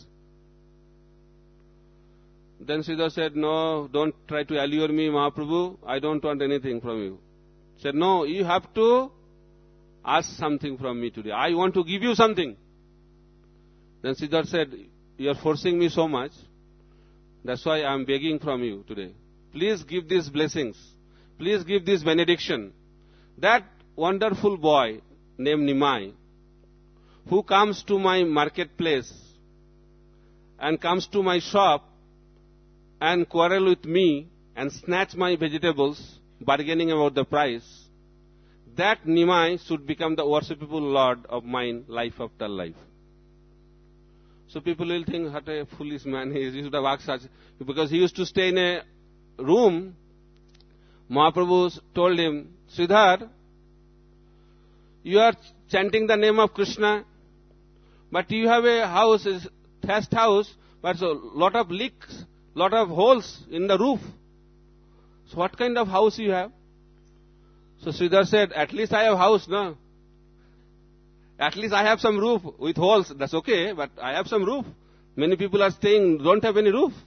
Then Sridhar said, no, don't try to allure me, Mahaprabhu. I don't want anything from you. He said, no, you have to ask something from me today. I want to give you something. Then Sridhar said, you are forcing me so much. That's why I am begging from you today. Please give these blessings. Please give this benediction. That wonderful boy named Nimai, who comes to my marketplace and comes to my shop and quarrel with me and snatch my vegetables, bargaining about the price, that Nimai should become the worshipable Lord of mine, life after life. So people will think, what a foolish man he is. He should have asked such, because he used to stay in a room. Mahaprabhu told him, Sridhar, you are chanting the name of Krishna, but you have a house, a thatched house, but a lot of leaks, lot of holes in the roof. So what kind of house you have? So Sridhar said, at least I have house, no? At least I have some roof with holes, that's okay, but I have some roof. Many people are staying, don't have any roof.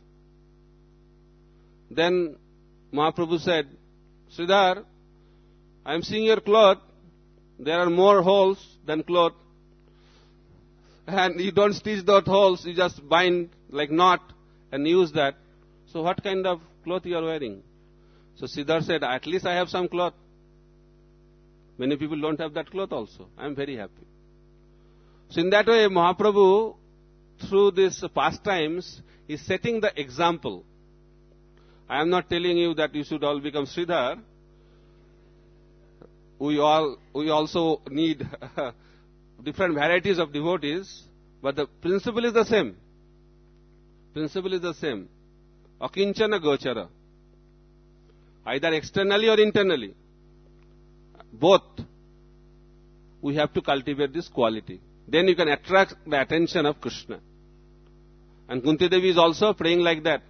Then Mahaprabhu said, Sridhar, I am seeing your cloth, there are more holes than cloth. And you don't stitch those holes, you just bind like knot and use that. So what kind of cloth you are wearing? So Sridhar said, at least I have some cloth. Many people don't have that cloth also. I am very happy. So in that way, Mahaprabhu, through these pastimes, is setting the example. I am not telling you that you should all become Sridhar. We all, we also need different varieties of devotees, but the principle is the same. Principle is the same. Akinchana gochara. Either externally or internally. Both. We have to cultivate this quality. Then you can attract the attention of Krishna. And Kunti Devi is also praying like that.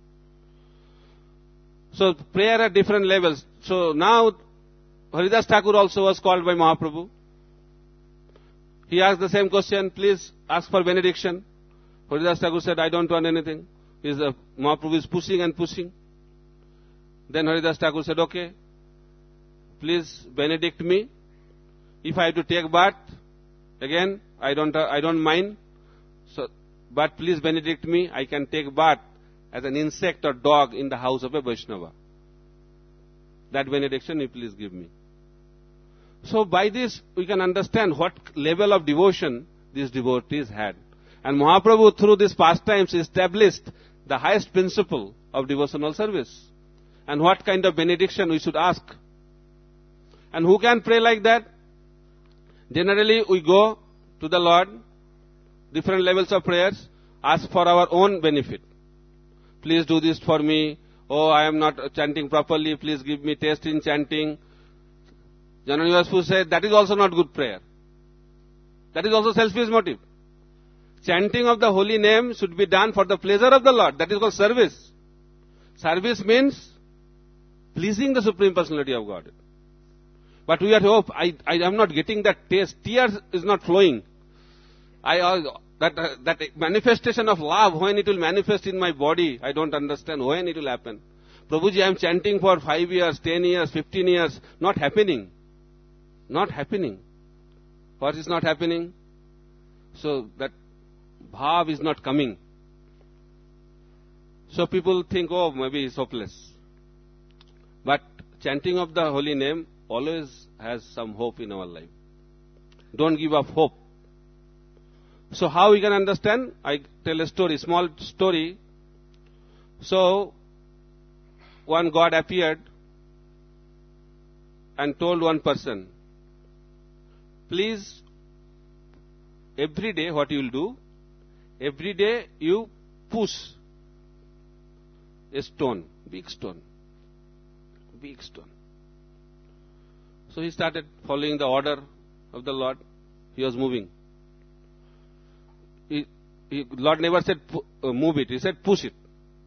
So prayer at different levels. So now Haridas Thakur also was called by Mahaprabhu. He asked the same question, please ask for benediction. Haridas Thakur said, I don't want anything. His, uh, Mahaprabhu is pushing and pushing. Then Haridas Thakur said, okay, please benedict me. If I have to take bath, again, I don't, uh, I don't mind. So, but please benedict me. I can take bath as an insect or dog in the house of a Vaishnava. That benediction you please give me. So by this, we can understand what level of devotion these devotees had. And Mahaprabhu, through these pastimes, established the highest principle of devotional service. And what kind of benediction we should ask. And who can pray like that? Generally, we go to the Lord, different levels of prayers, ask for our own benefit. Please do this for me. Oh, I am not chanting properly. Please give me taste in chanting. Janani Vaspu said, that is also not good prayer. That is also selfish motive. Chanting of the holy name should be done for the pleasure of the Lord. That is called service. Service means pleasing the Supreme Personality of God. But we are, oh, I, I am not getting that taste. Tears is not flowing. I, uh, that, uh, that manifestation of love, when it will manifest in my body, I don't understand when it will happen. Prabhuji, I am chanting for five years, ten years, fifteen years, not happening. Not happening. What is not happening? So that bhav is not coming. So people think, oh, maybe it's hopeless. But chanting of the holy name always has some hope in our life. Don't give up hope. So how we can understand? I tell a story, small story. So one God appeared and told one person, please, every day what you will do, every day you push a stone, big stone, big stone. So he started following the order of the Lord. He was moving. He, he, Lord never said uh, move it. He said push it.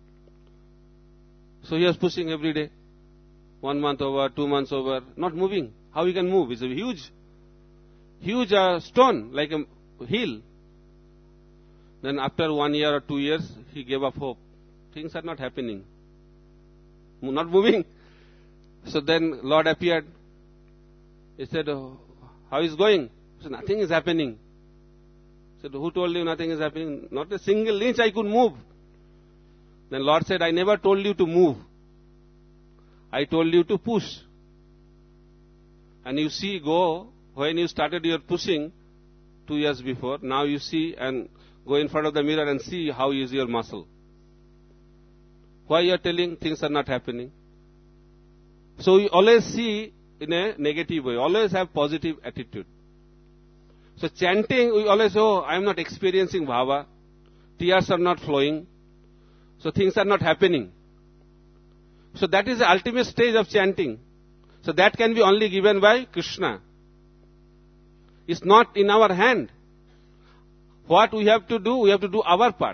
So he was pushing every day. One month over, two months over, not moving. How he can move? It's a huge, huge uh, stone, like a hill. Then after one year or two years, he gave up hope. Things are not happening. Not moving. So then Lord appeared. He said, oh, how is it going? He said, nothing is happening. He said, who told you nothing is happening? Not a single inch I could move. Then Lord said, I never told you to move. I told you to push. And you see, go, when you started your pushing two years before, now you see and go in front of the mirror and see how is your muscle. Why you are telling things are not happening? So you always see in a negative way. Always have positive attitude. So chanting, we always say, oh, I am not experiencing bhava. Tears are not flowing. So things are not happening. So that is the ultimate stage of chanting. So that can be only given by Krishna. It's not in our hand. What we have to do, we have to do our part.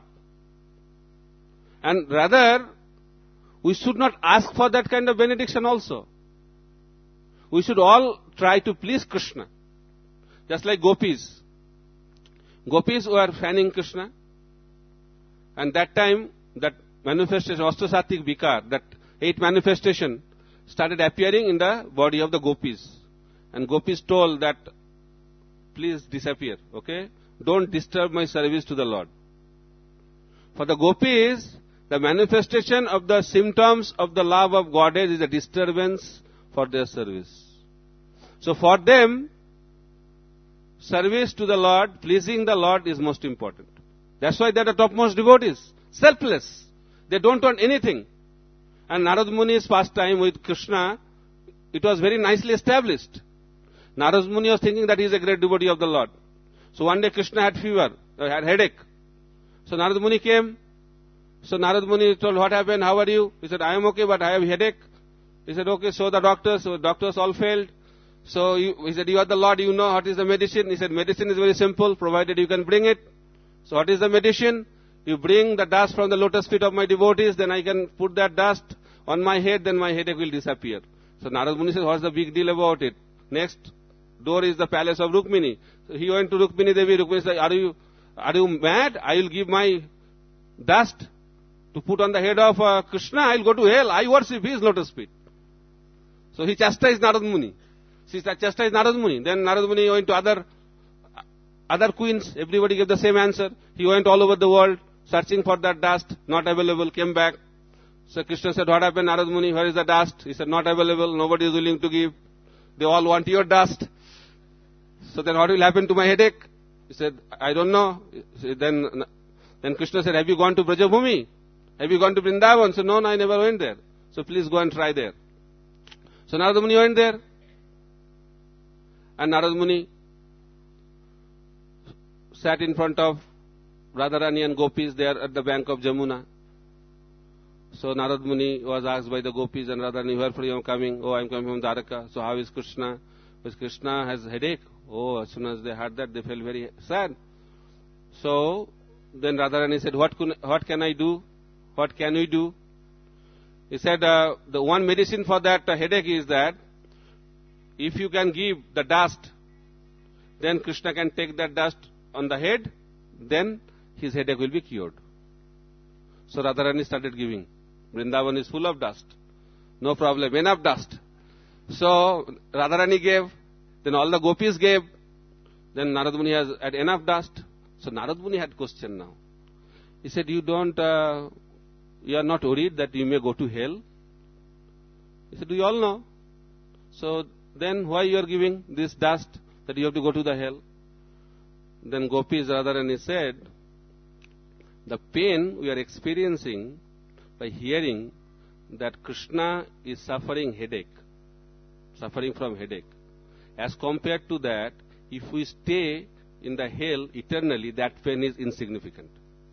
And rather, we should not ask for that kind of benediction also. We should all try to please Krishna. Just like gopis. Gopis were fanning Krishna. And that time, that manifestation, Ashtasattvic Vikar, that eight manifestation started appearing in the body of the gopis. And gopis told that, please disappear, okay? Don't disturb my service to the Lord. For the gopis, the manifestation of the symptoms of the love of Godhead is a disturbance for their service. So for them, service to the Lord, pleasing the Lord is most important. That's why they are the topmost devotees. Selfless. They don't want anything. And Narad Muni's pastime with Krishna, it was very nicely established. Narad Muni was thinking that he is a great devotee of the Lord. So one day Krishna had fever, had headache. So Narad Muni came. So Narad Muni told, what happened? How are you? He said, I am okay, but I have headache. He said, okay, so the doctors, so the doctors all failed. So you, he said, you are the Lord, you know what is the medicine. He said, medicine is very simple, provided you can bring it. So what is the medicine? You bring the dust from the lotus feet of my devotees, then I can put that dust on my head, then my headache will disappear. So Narad Muni said, what's the big deal about it? Next door is the palace of Rukmini. So he went to Rukmini Devi. Rukmini said, are you, are you mad? I will give my dust to put on the head of uh, Krishna. I will go to hell. I worship his lotus feet. So he chastised Narad Muni. She chastised Narad Muni. Then Narad Muni went to other, other queens. Everybody gave the same answer. He went all over the world searching for that dust. Not available. Came back. So Krishna said, what happened, Narad Muni? Where is the dust? He said, not available. Nobody is willing to give. They all want your dust. So then what will happen to my headache? He said, I don't know. Then, then Krishna said, have you gone to Brajabhumi? Have you gone to Vrindavan? So no, no, I never went there. So please go and try there. So Narada Muni went there. And Narada Muni sat in front of Radharani and gopis there at the bank of Jamuna. So Narada Muni was asked by the gopis and Radharani, where are you coming? Oh, I am coming from Dwaraka. So how is Krishna? Because Krishna has a headache. Oh, as soon as they heard that, they felt very sad. So then Radharani said, what can, what can I do? What can we do? He said, uh, the one medicine for that uh, headache is that if you can give the dust, then Krishna can take that dust on the head, then his headache will be cured. So Radharani started giving. Vrindavan is full of dust. No problem, enough dust. So Radharani gave, then all the gopis gave, then Narada Muni has had enough dust. So Narada Muni had question now. He said, you don't, uh, you are not worried that you may go to hell? He said, do you all know? So then why you are giving this dust that you have to go to the hell? Then gopis Radharani said, the pain we are experiencing by hearing that Krishna is suffering headache, suffering from headache. As compared to that, if we stay in the hell eternally, that pain is insignificant.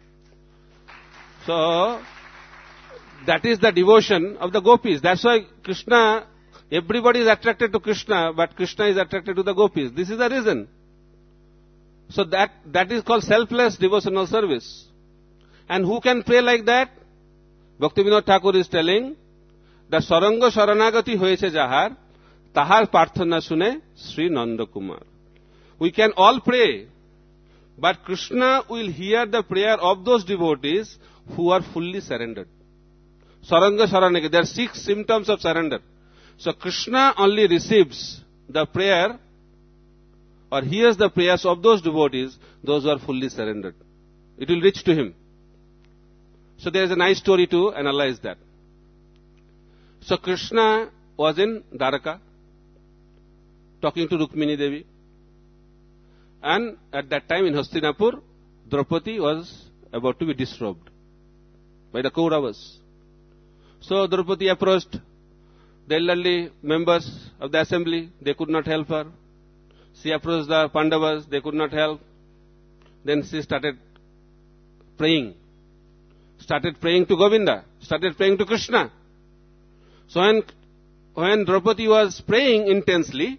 So, that is the devotion of the gopis. That's why Krishna, everybody is attracted to Krishna, but Krishna is attracted to the gopis. This is the reason. So that, that is called selfless devotional service. And who can pray like that? Bhaktivinoda Thakur is telling, the Saranga Sharanagati hoyeche jahar, tahar parthana sune Sri Nanda Kumar. We can all pray, but Krishna will hear the prayer of those devotees who are fully surrendered. Saranga Sharanagati, there are six symptoms of surrender. So Krishna only receives the prayer or hears the prayers of those devotees, those who are fully surrendered. It will reach to him. So there is a nice story to analyze that. So Krishna was in Dwaraka, talking to Rukmini Devi. And at that time in Hastinapur, Draupadi was about to be disrobed by the Kauravas. So Draupadi approached the elderly members of the assembly. They could not help her. She approached the Pandavas. They could not help. Then she started praying. Started praying to Govinda. Started praying to Krishna. So when, when Draupadi was praying intensely,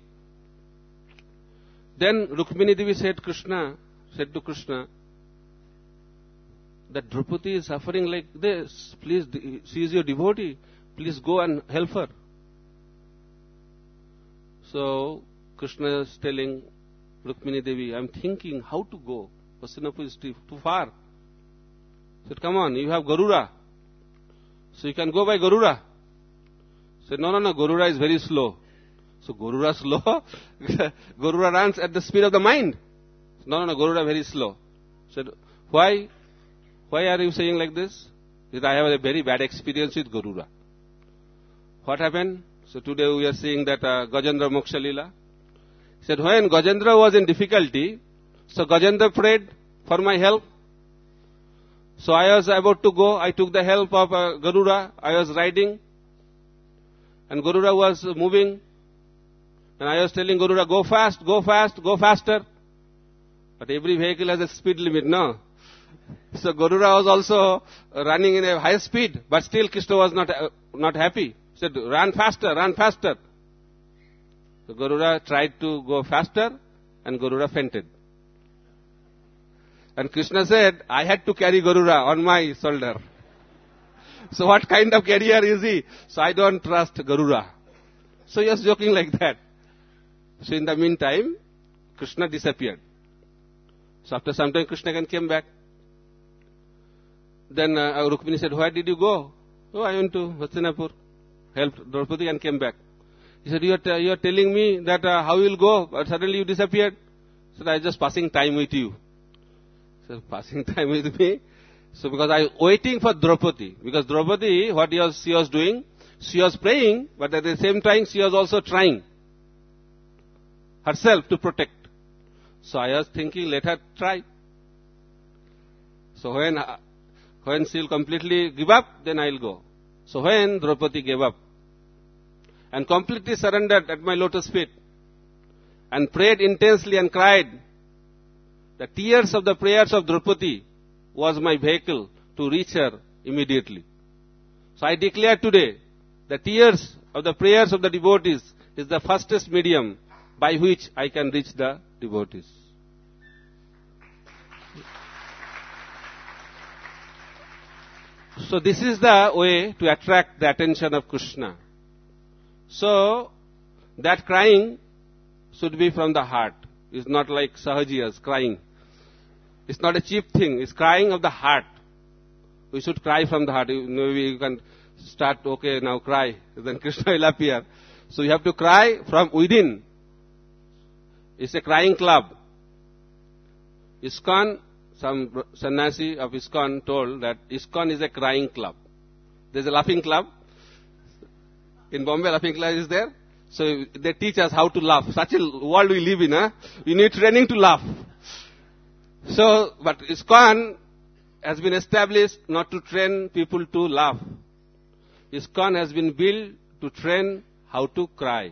then Rukmini Devi said, Krishna, said to Krishna, that Draupadi is suffering like this. Please, she is your devotee. Please go and help her. So Krishna is telling Rukmini Devi, I am thinking how to go. Hastinapur is too far. He said, come on, you have Garuda. So you can go by Garuda. He said, no, no, no, Garuda is very slow. So Garuda slow? Garuda runs at the speed of the mind. No, no, no, Garuda very slow. He said, why? Why are you saying like this? He said, I have a very bad experience with Garuda. What happened? So today we are seeing that uh, Gajendra Moksha Leela. He said, when Gajendra was in difficulty, so Gajendra prayed for my help. So I was about to go. I took the help of uh, Garuda. I was riding. And Garuda was moving. And I was telling Garuda, go fast, go fast, go faster. But every vehicle has a speed limit, no? So Garuda was also running in a high speed. But still Krishna was not, uh, not happy. He said, run faster, run faster. So Garuda tried to go faster. And Garuda fainted. And Krishna said, I had to carry Garuda on my shoulder. So what kind of carrier is he? So I don't trust Garuda. So he was joking like that. So in the meantime, Krishna disappeared. So after some time, Krishna again came back. Then uh, Rukmini said, where did you go? Oh, I went to Hastinapur. Helped Draupadi and came back. He said, you are, t- you are telling me that uh, how you will go, but suddenly you disappeared. He said, I was just passing time with you. So passing time with me. So because I was waiting for Draupadi. Because Draupadi, what he was, she was doing, she was praying, but at the same time she was also trying. herself to protect. So I was thinking, let her try. So when, when she'll completely give up, then I'll go. So when Draupadi gave up and completely surrendered at my lotus feet and prayed intensely and cried, the tears of the prayers of Draupadi was my vehicle to reach her immediately. So I declare today, the tears of the prayers of the devotees is the fastest medium by which I can reach the devotees. So this is the way to attract the attention of Krishna. So that crying should be from the heart. It's not like Sahajiya's crying. It's not a cheap thing. It's crying of the heart. We should cry from the heart. Maybe you can start, okay, now cry. Then Krishna will appear. So you have to cry from within. It's a crying club. ISKCON, some sannyasi of ISKCON told that ISKCON is a crying club. There's a laughing club. In Bombay, laughing club is there. So they teach us how to laugh. Such a world we live in, huh? We need training to laugh. So, but ISKCON has been established not to train people to laugh. ISKCON has been built to train how to cry.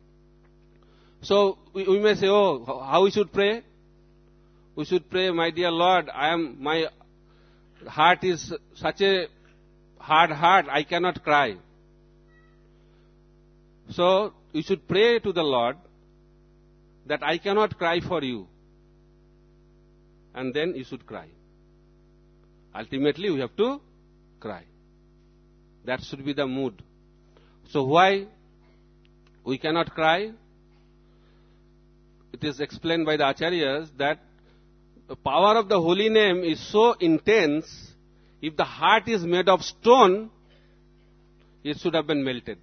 So we, we may say, oh, how we should pray? We should pray, my dear Lord, I am, my heart is such a hard heart, I cannot cry. So you should pray to the Lord that I cannot cry for you. And then you should cry. Ultimately, we have to cry. That should be the mood. So why we cannot cry? It is explained by the Acharyas that the power of the holy name is so intense, if the heart is made of stone, it should have been melted.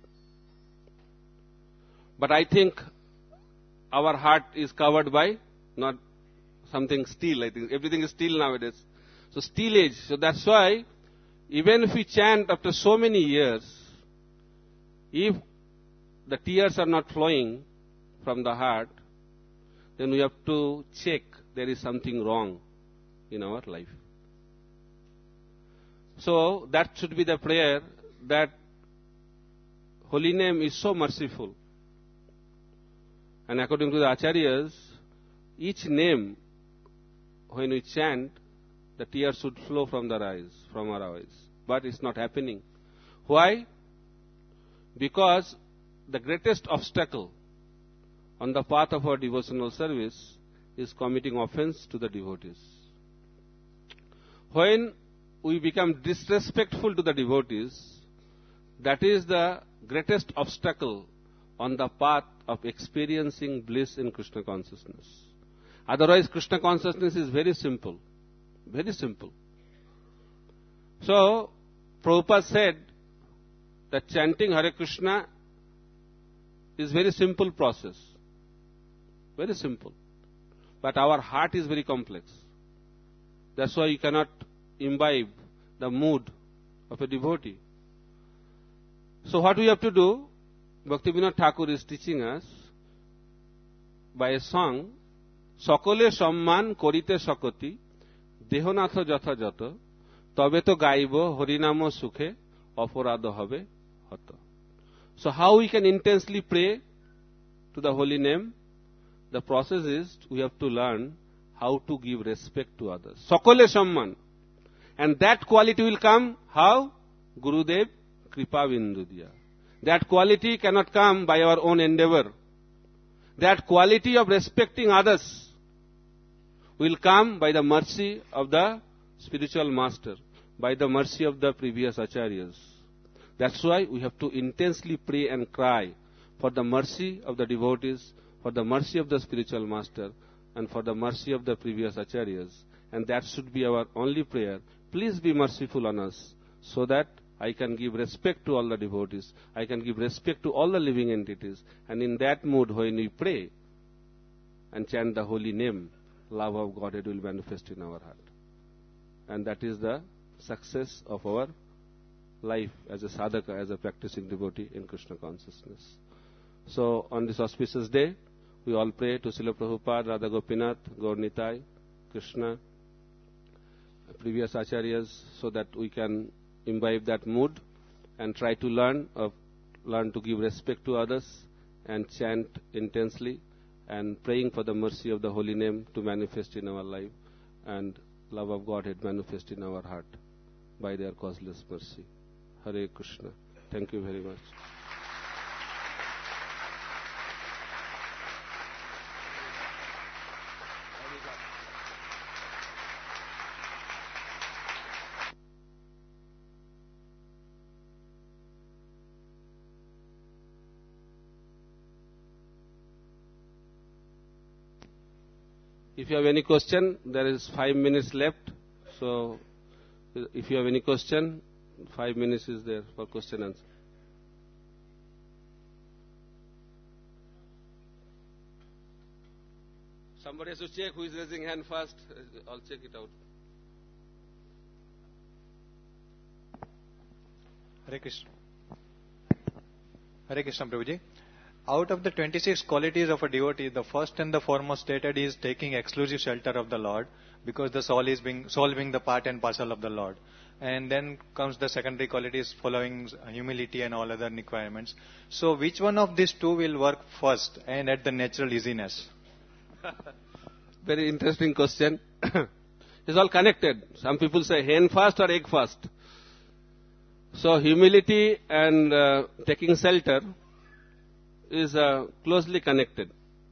But I think our heart is covered by not something steel, I think. Everything is steel nowadays. So steel age. So that's why, even if we chant after so many years, if the tears are not flowing from the heart, then we have to check there is something wrong in our life. So that should be the prayer, that holy name is so merciful. And according to the Acharyas, each name, when we chant, the tears should flow from the eyes, from our eyes. But it's not happening. Why? Because the greatest obstacle on the path of our devotional service is committing offense to the devotees. When we become disrespectful to the devotees, that is the greatest obstacle on the path of experiencing bliss in Krishna consciousness. Otherwise, Krishna consciousness is very simple. Very simple. So, Prabhupada said that chanting Hare Krishna is very simple process. Very simple. But our heart is very complex. That's why you cannot imbibe the mood of a devotee. So what we have to do, Bhaktivinoda Thakur is teaching us by a song, Sakole Samman Korite Sakoti, Dehonatha Jatha Jata, Tobe to Gaibo, Harinamo Sukhe, Aporado Habe, Hata. So how we can intensely pray to the holy name? The process is we have to learn how to give respect to others. Sakole Samman. And that quality will come, how? Gurudev Kripa Vindudiya. That quality cannot come by our own endeavor. That quality of respecting others will come by the mercy of the spiritual master, by the mercy of the previous acharyas. That's why we have to intensely pray and cry for the mercy of the devotees, for the mercy of the spiritual master, and for the mercy of the previous acharyas. And that should be our only prayer. Please be merciful on us, so that I can give respect to all the devotees. I can give respect to all the living entities. And in that mood, when we pray and chant the holy name, love of Godhead will manifest in our heart. And that is the success of our life as a sadhaka, as a practicing devotee in Krishna consciousness. So, on this auspicious day, we all pray to Srila Prabhupada, Radha Gopinath, Gaur Nitai, Krishna, previous acharyas, so that we can imbibe that mood and try to learn, of, learn to give respect to others and chant intensely and praying for the mercy of the holy name to manifest in our life and love of Godhead manifest in our heart by their causeless mercy. Hare Krishna. Thank you very much. If you have any question, there is five minutes left. So, if you have any question, five minutes is there for question answer. Somebody has to check who is raising hand first. I'll check it out. Hare Krishna. Hare Krishna, Prabhuji. Out of the twenty-six qualities of a devotee, the first and the foremost stated is taking exclusive shelter of the Lord, because the soul is being soul being the part and parcel of the Lord. And then comes the secondary qualities following humility and all other requirements. So which one of these two will work first and at the natural easiness? Very interesting question. It's all connected. Some people say hen first or egg first. So humility and uh, taking shelter is uh, closely connected.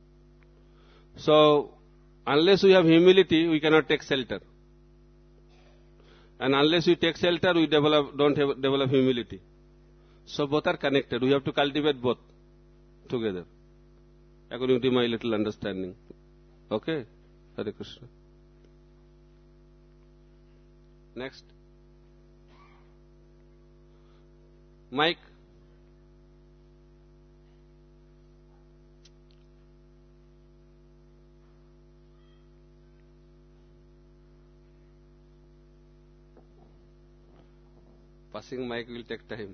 So, unless we have humility, we cannot take shelter. And unless we take shelter, we develop, don't have, develop humility. So, both are connected. We have to cultivate both together, according to my little understanding. Okay? Hare Krishna. Next. Mike. Passing mic will take time.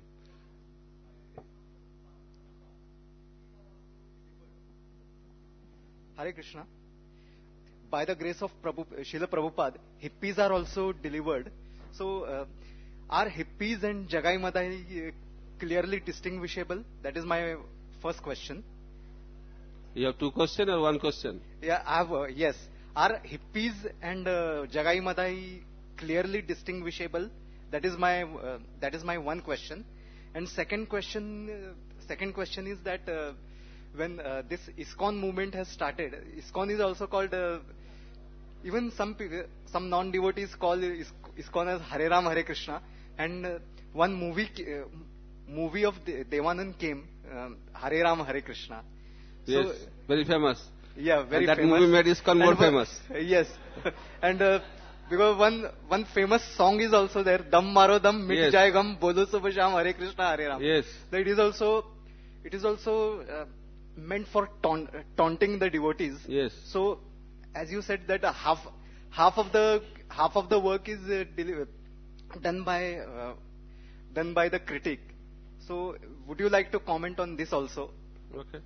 Hare Krishna. By the grace of Prabhu, Srila Prabhupada, hippies are also delivered. So, uh, are hippies and Jagai Madai uh, clearly distinguishable? That is my first question. You have two questions or one question? Yeah, I have, uh, yes. Are hippies and uh, Jagai Madai clearly distinguishable? That is my uh, that is my one question. And second question, uh, second question is that uh, when uh, this ISKCON movement has started, ISKCON is also called. Uh, even some some non-devotees call ISKCON as Hare Ram Hare Krishna. And uh, one movie uh, movie of De- Devanand came, um, Hare Ram Hare Krishna. Yes, so, very famous. Yeah, very and that famous. movie made ISKCON more and famous. Yes, and. Uh, Because one one famous song is also there, Dam Maro Dam Mit Yes. Jai Gam Bolo Subh Sham Hare Krishna Hare Ram. Yes. So it is also it is also uh, meant for taunt, uh, taunting the devotees. Yes. So as you said that uh, half half of the half of the work is uh, deli- done by uh, done by the critic. So would you like to comment on this also? Okay.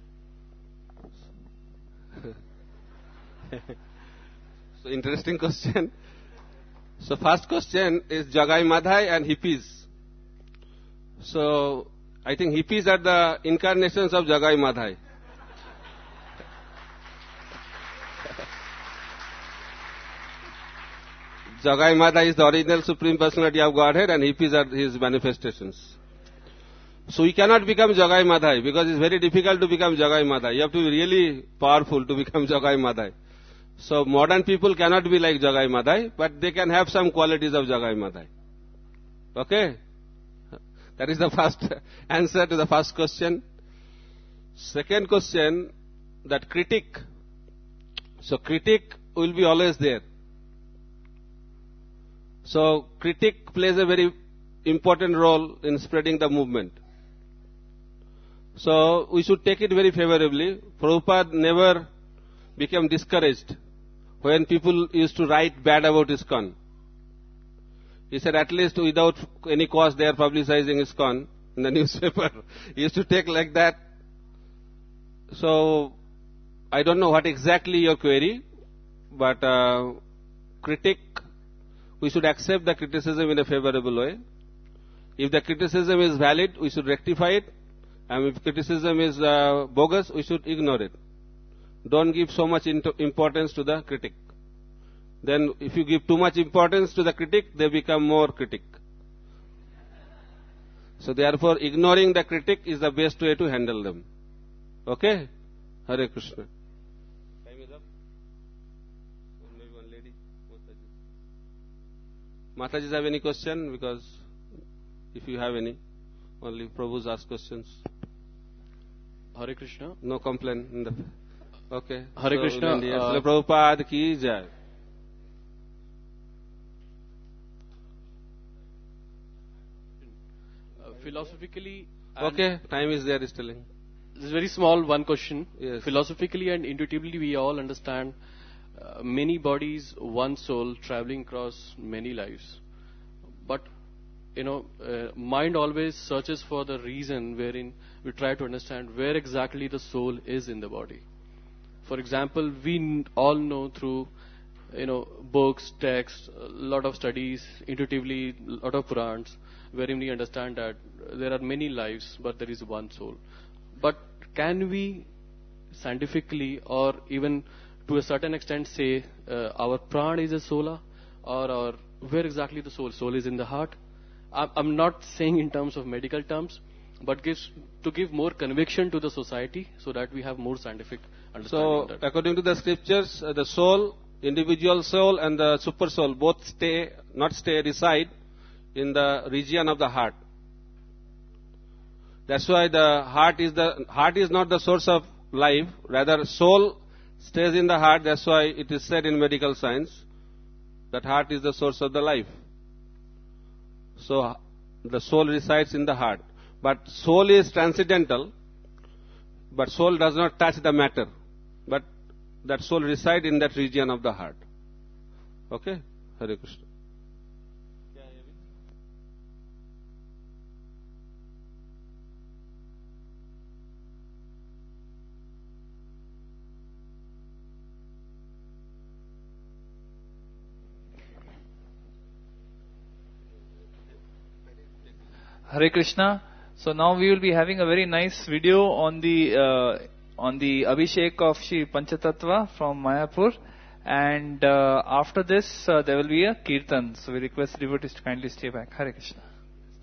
So interesting question. So first question is Jagai Madhai and hippies. So I think hippies are the incarnations of Jagai Madhai. Jagai Madhai is the original Supreme Personality of Godhead and hippies are his manifestations. So we cannot become Jagai Madhai because it's very difficult to become Jagai Madhai. You have to be really powerful to become Jagai Madhai. So modern people cannot be like Jagai Madhai, but they can have some qualities of Jagai Madhai. Okay? That is the first answer to the first question. Second question, that critic. So critic will be always there. So critic plays a very important role in spreading the movement. So we should take it very favorably. Prabhupada never became discouraged when people used to write bad about ISKCON. He said at least without any cause they are publicizing ISKCON in the newspaper. He used to take like that. So I don't know what exactly your query, but uh, critic, we should accept the criticism in a favorable way. If the criticism is valid, we should rectify it. And if criticism is uh, bogus, we should ignore it. Don't give so much importance to the critic. Then if you give too much importance to the critic, they become more critic. So therefore, ignoring the critic is the best way to handle them. Okay? Hare Krishna. Time is up. Maybe one lady. Mataji. Mataji have any question? Because if you have any, only Prabhus ask questions. Hare Krishna. No complaint. In the, okay. Hare so, Krishna. Uh, Prabhupada ki jai. Uh, philosophically. Okay, time is there, is telling. This is very small, one question. Yes. Philosophically and intuitively, we all understand uh, many bodies, one soul, traveling across many lives. But, you know, uh, mind always searches for the reason wherein we try to understand where exactly the soul is in the body. For example, we n- all know through, you know, books, texts, a lot of studies, intuitively, a lot of Purans, wherein we understand that there are many lives, but there is one soul. But can we scientifically or even to a certain extent say uh, our prana is a soul, or, or where exactly the soul? Soul is in the heart. I'm, I'm not saying in terms of medical terms, but gives to give more conviction to the society so that we have more scientific understanding So, of that. according to the scriptures, uh, the soul, individual soul and the super soul both stay, not stay, reside in the region of the heart. That's why the heart is the heart is not the source of life. Rather, soul stays in the heart. That's why it is said in medical science that heart is the source of the life. So, the soul resides in the heart. But soul is transcendental. But soul does not touch the matter. But that soul resides in that region of the heart. Okay? Hare Krishna. Hare Krishna. So now we will be having a very nice video on the uh, on the Abhishek of Shri Panchatattva from Mayapur, and uh, after this uh, there will be a kirtan. So we request devotees to kindly stay back. Hare Krishna.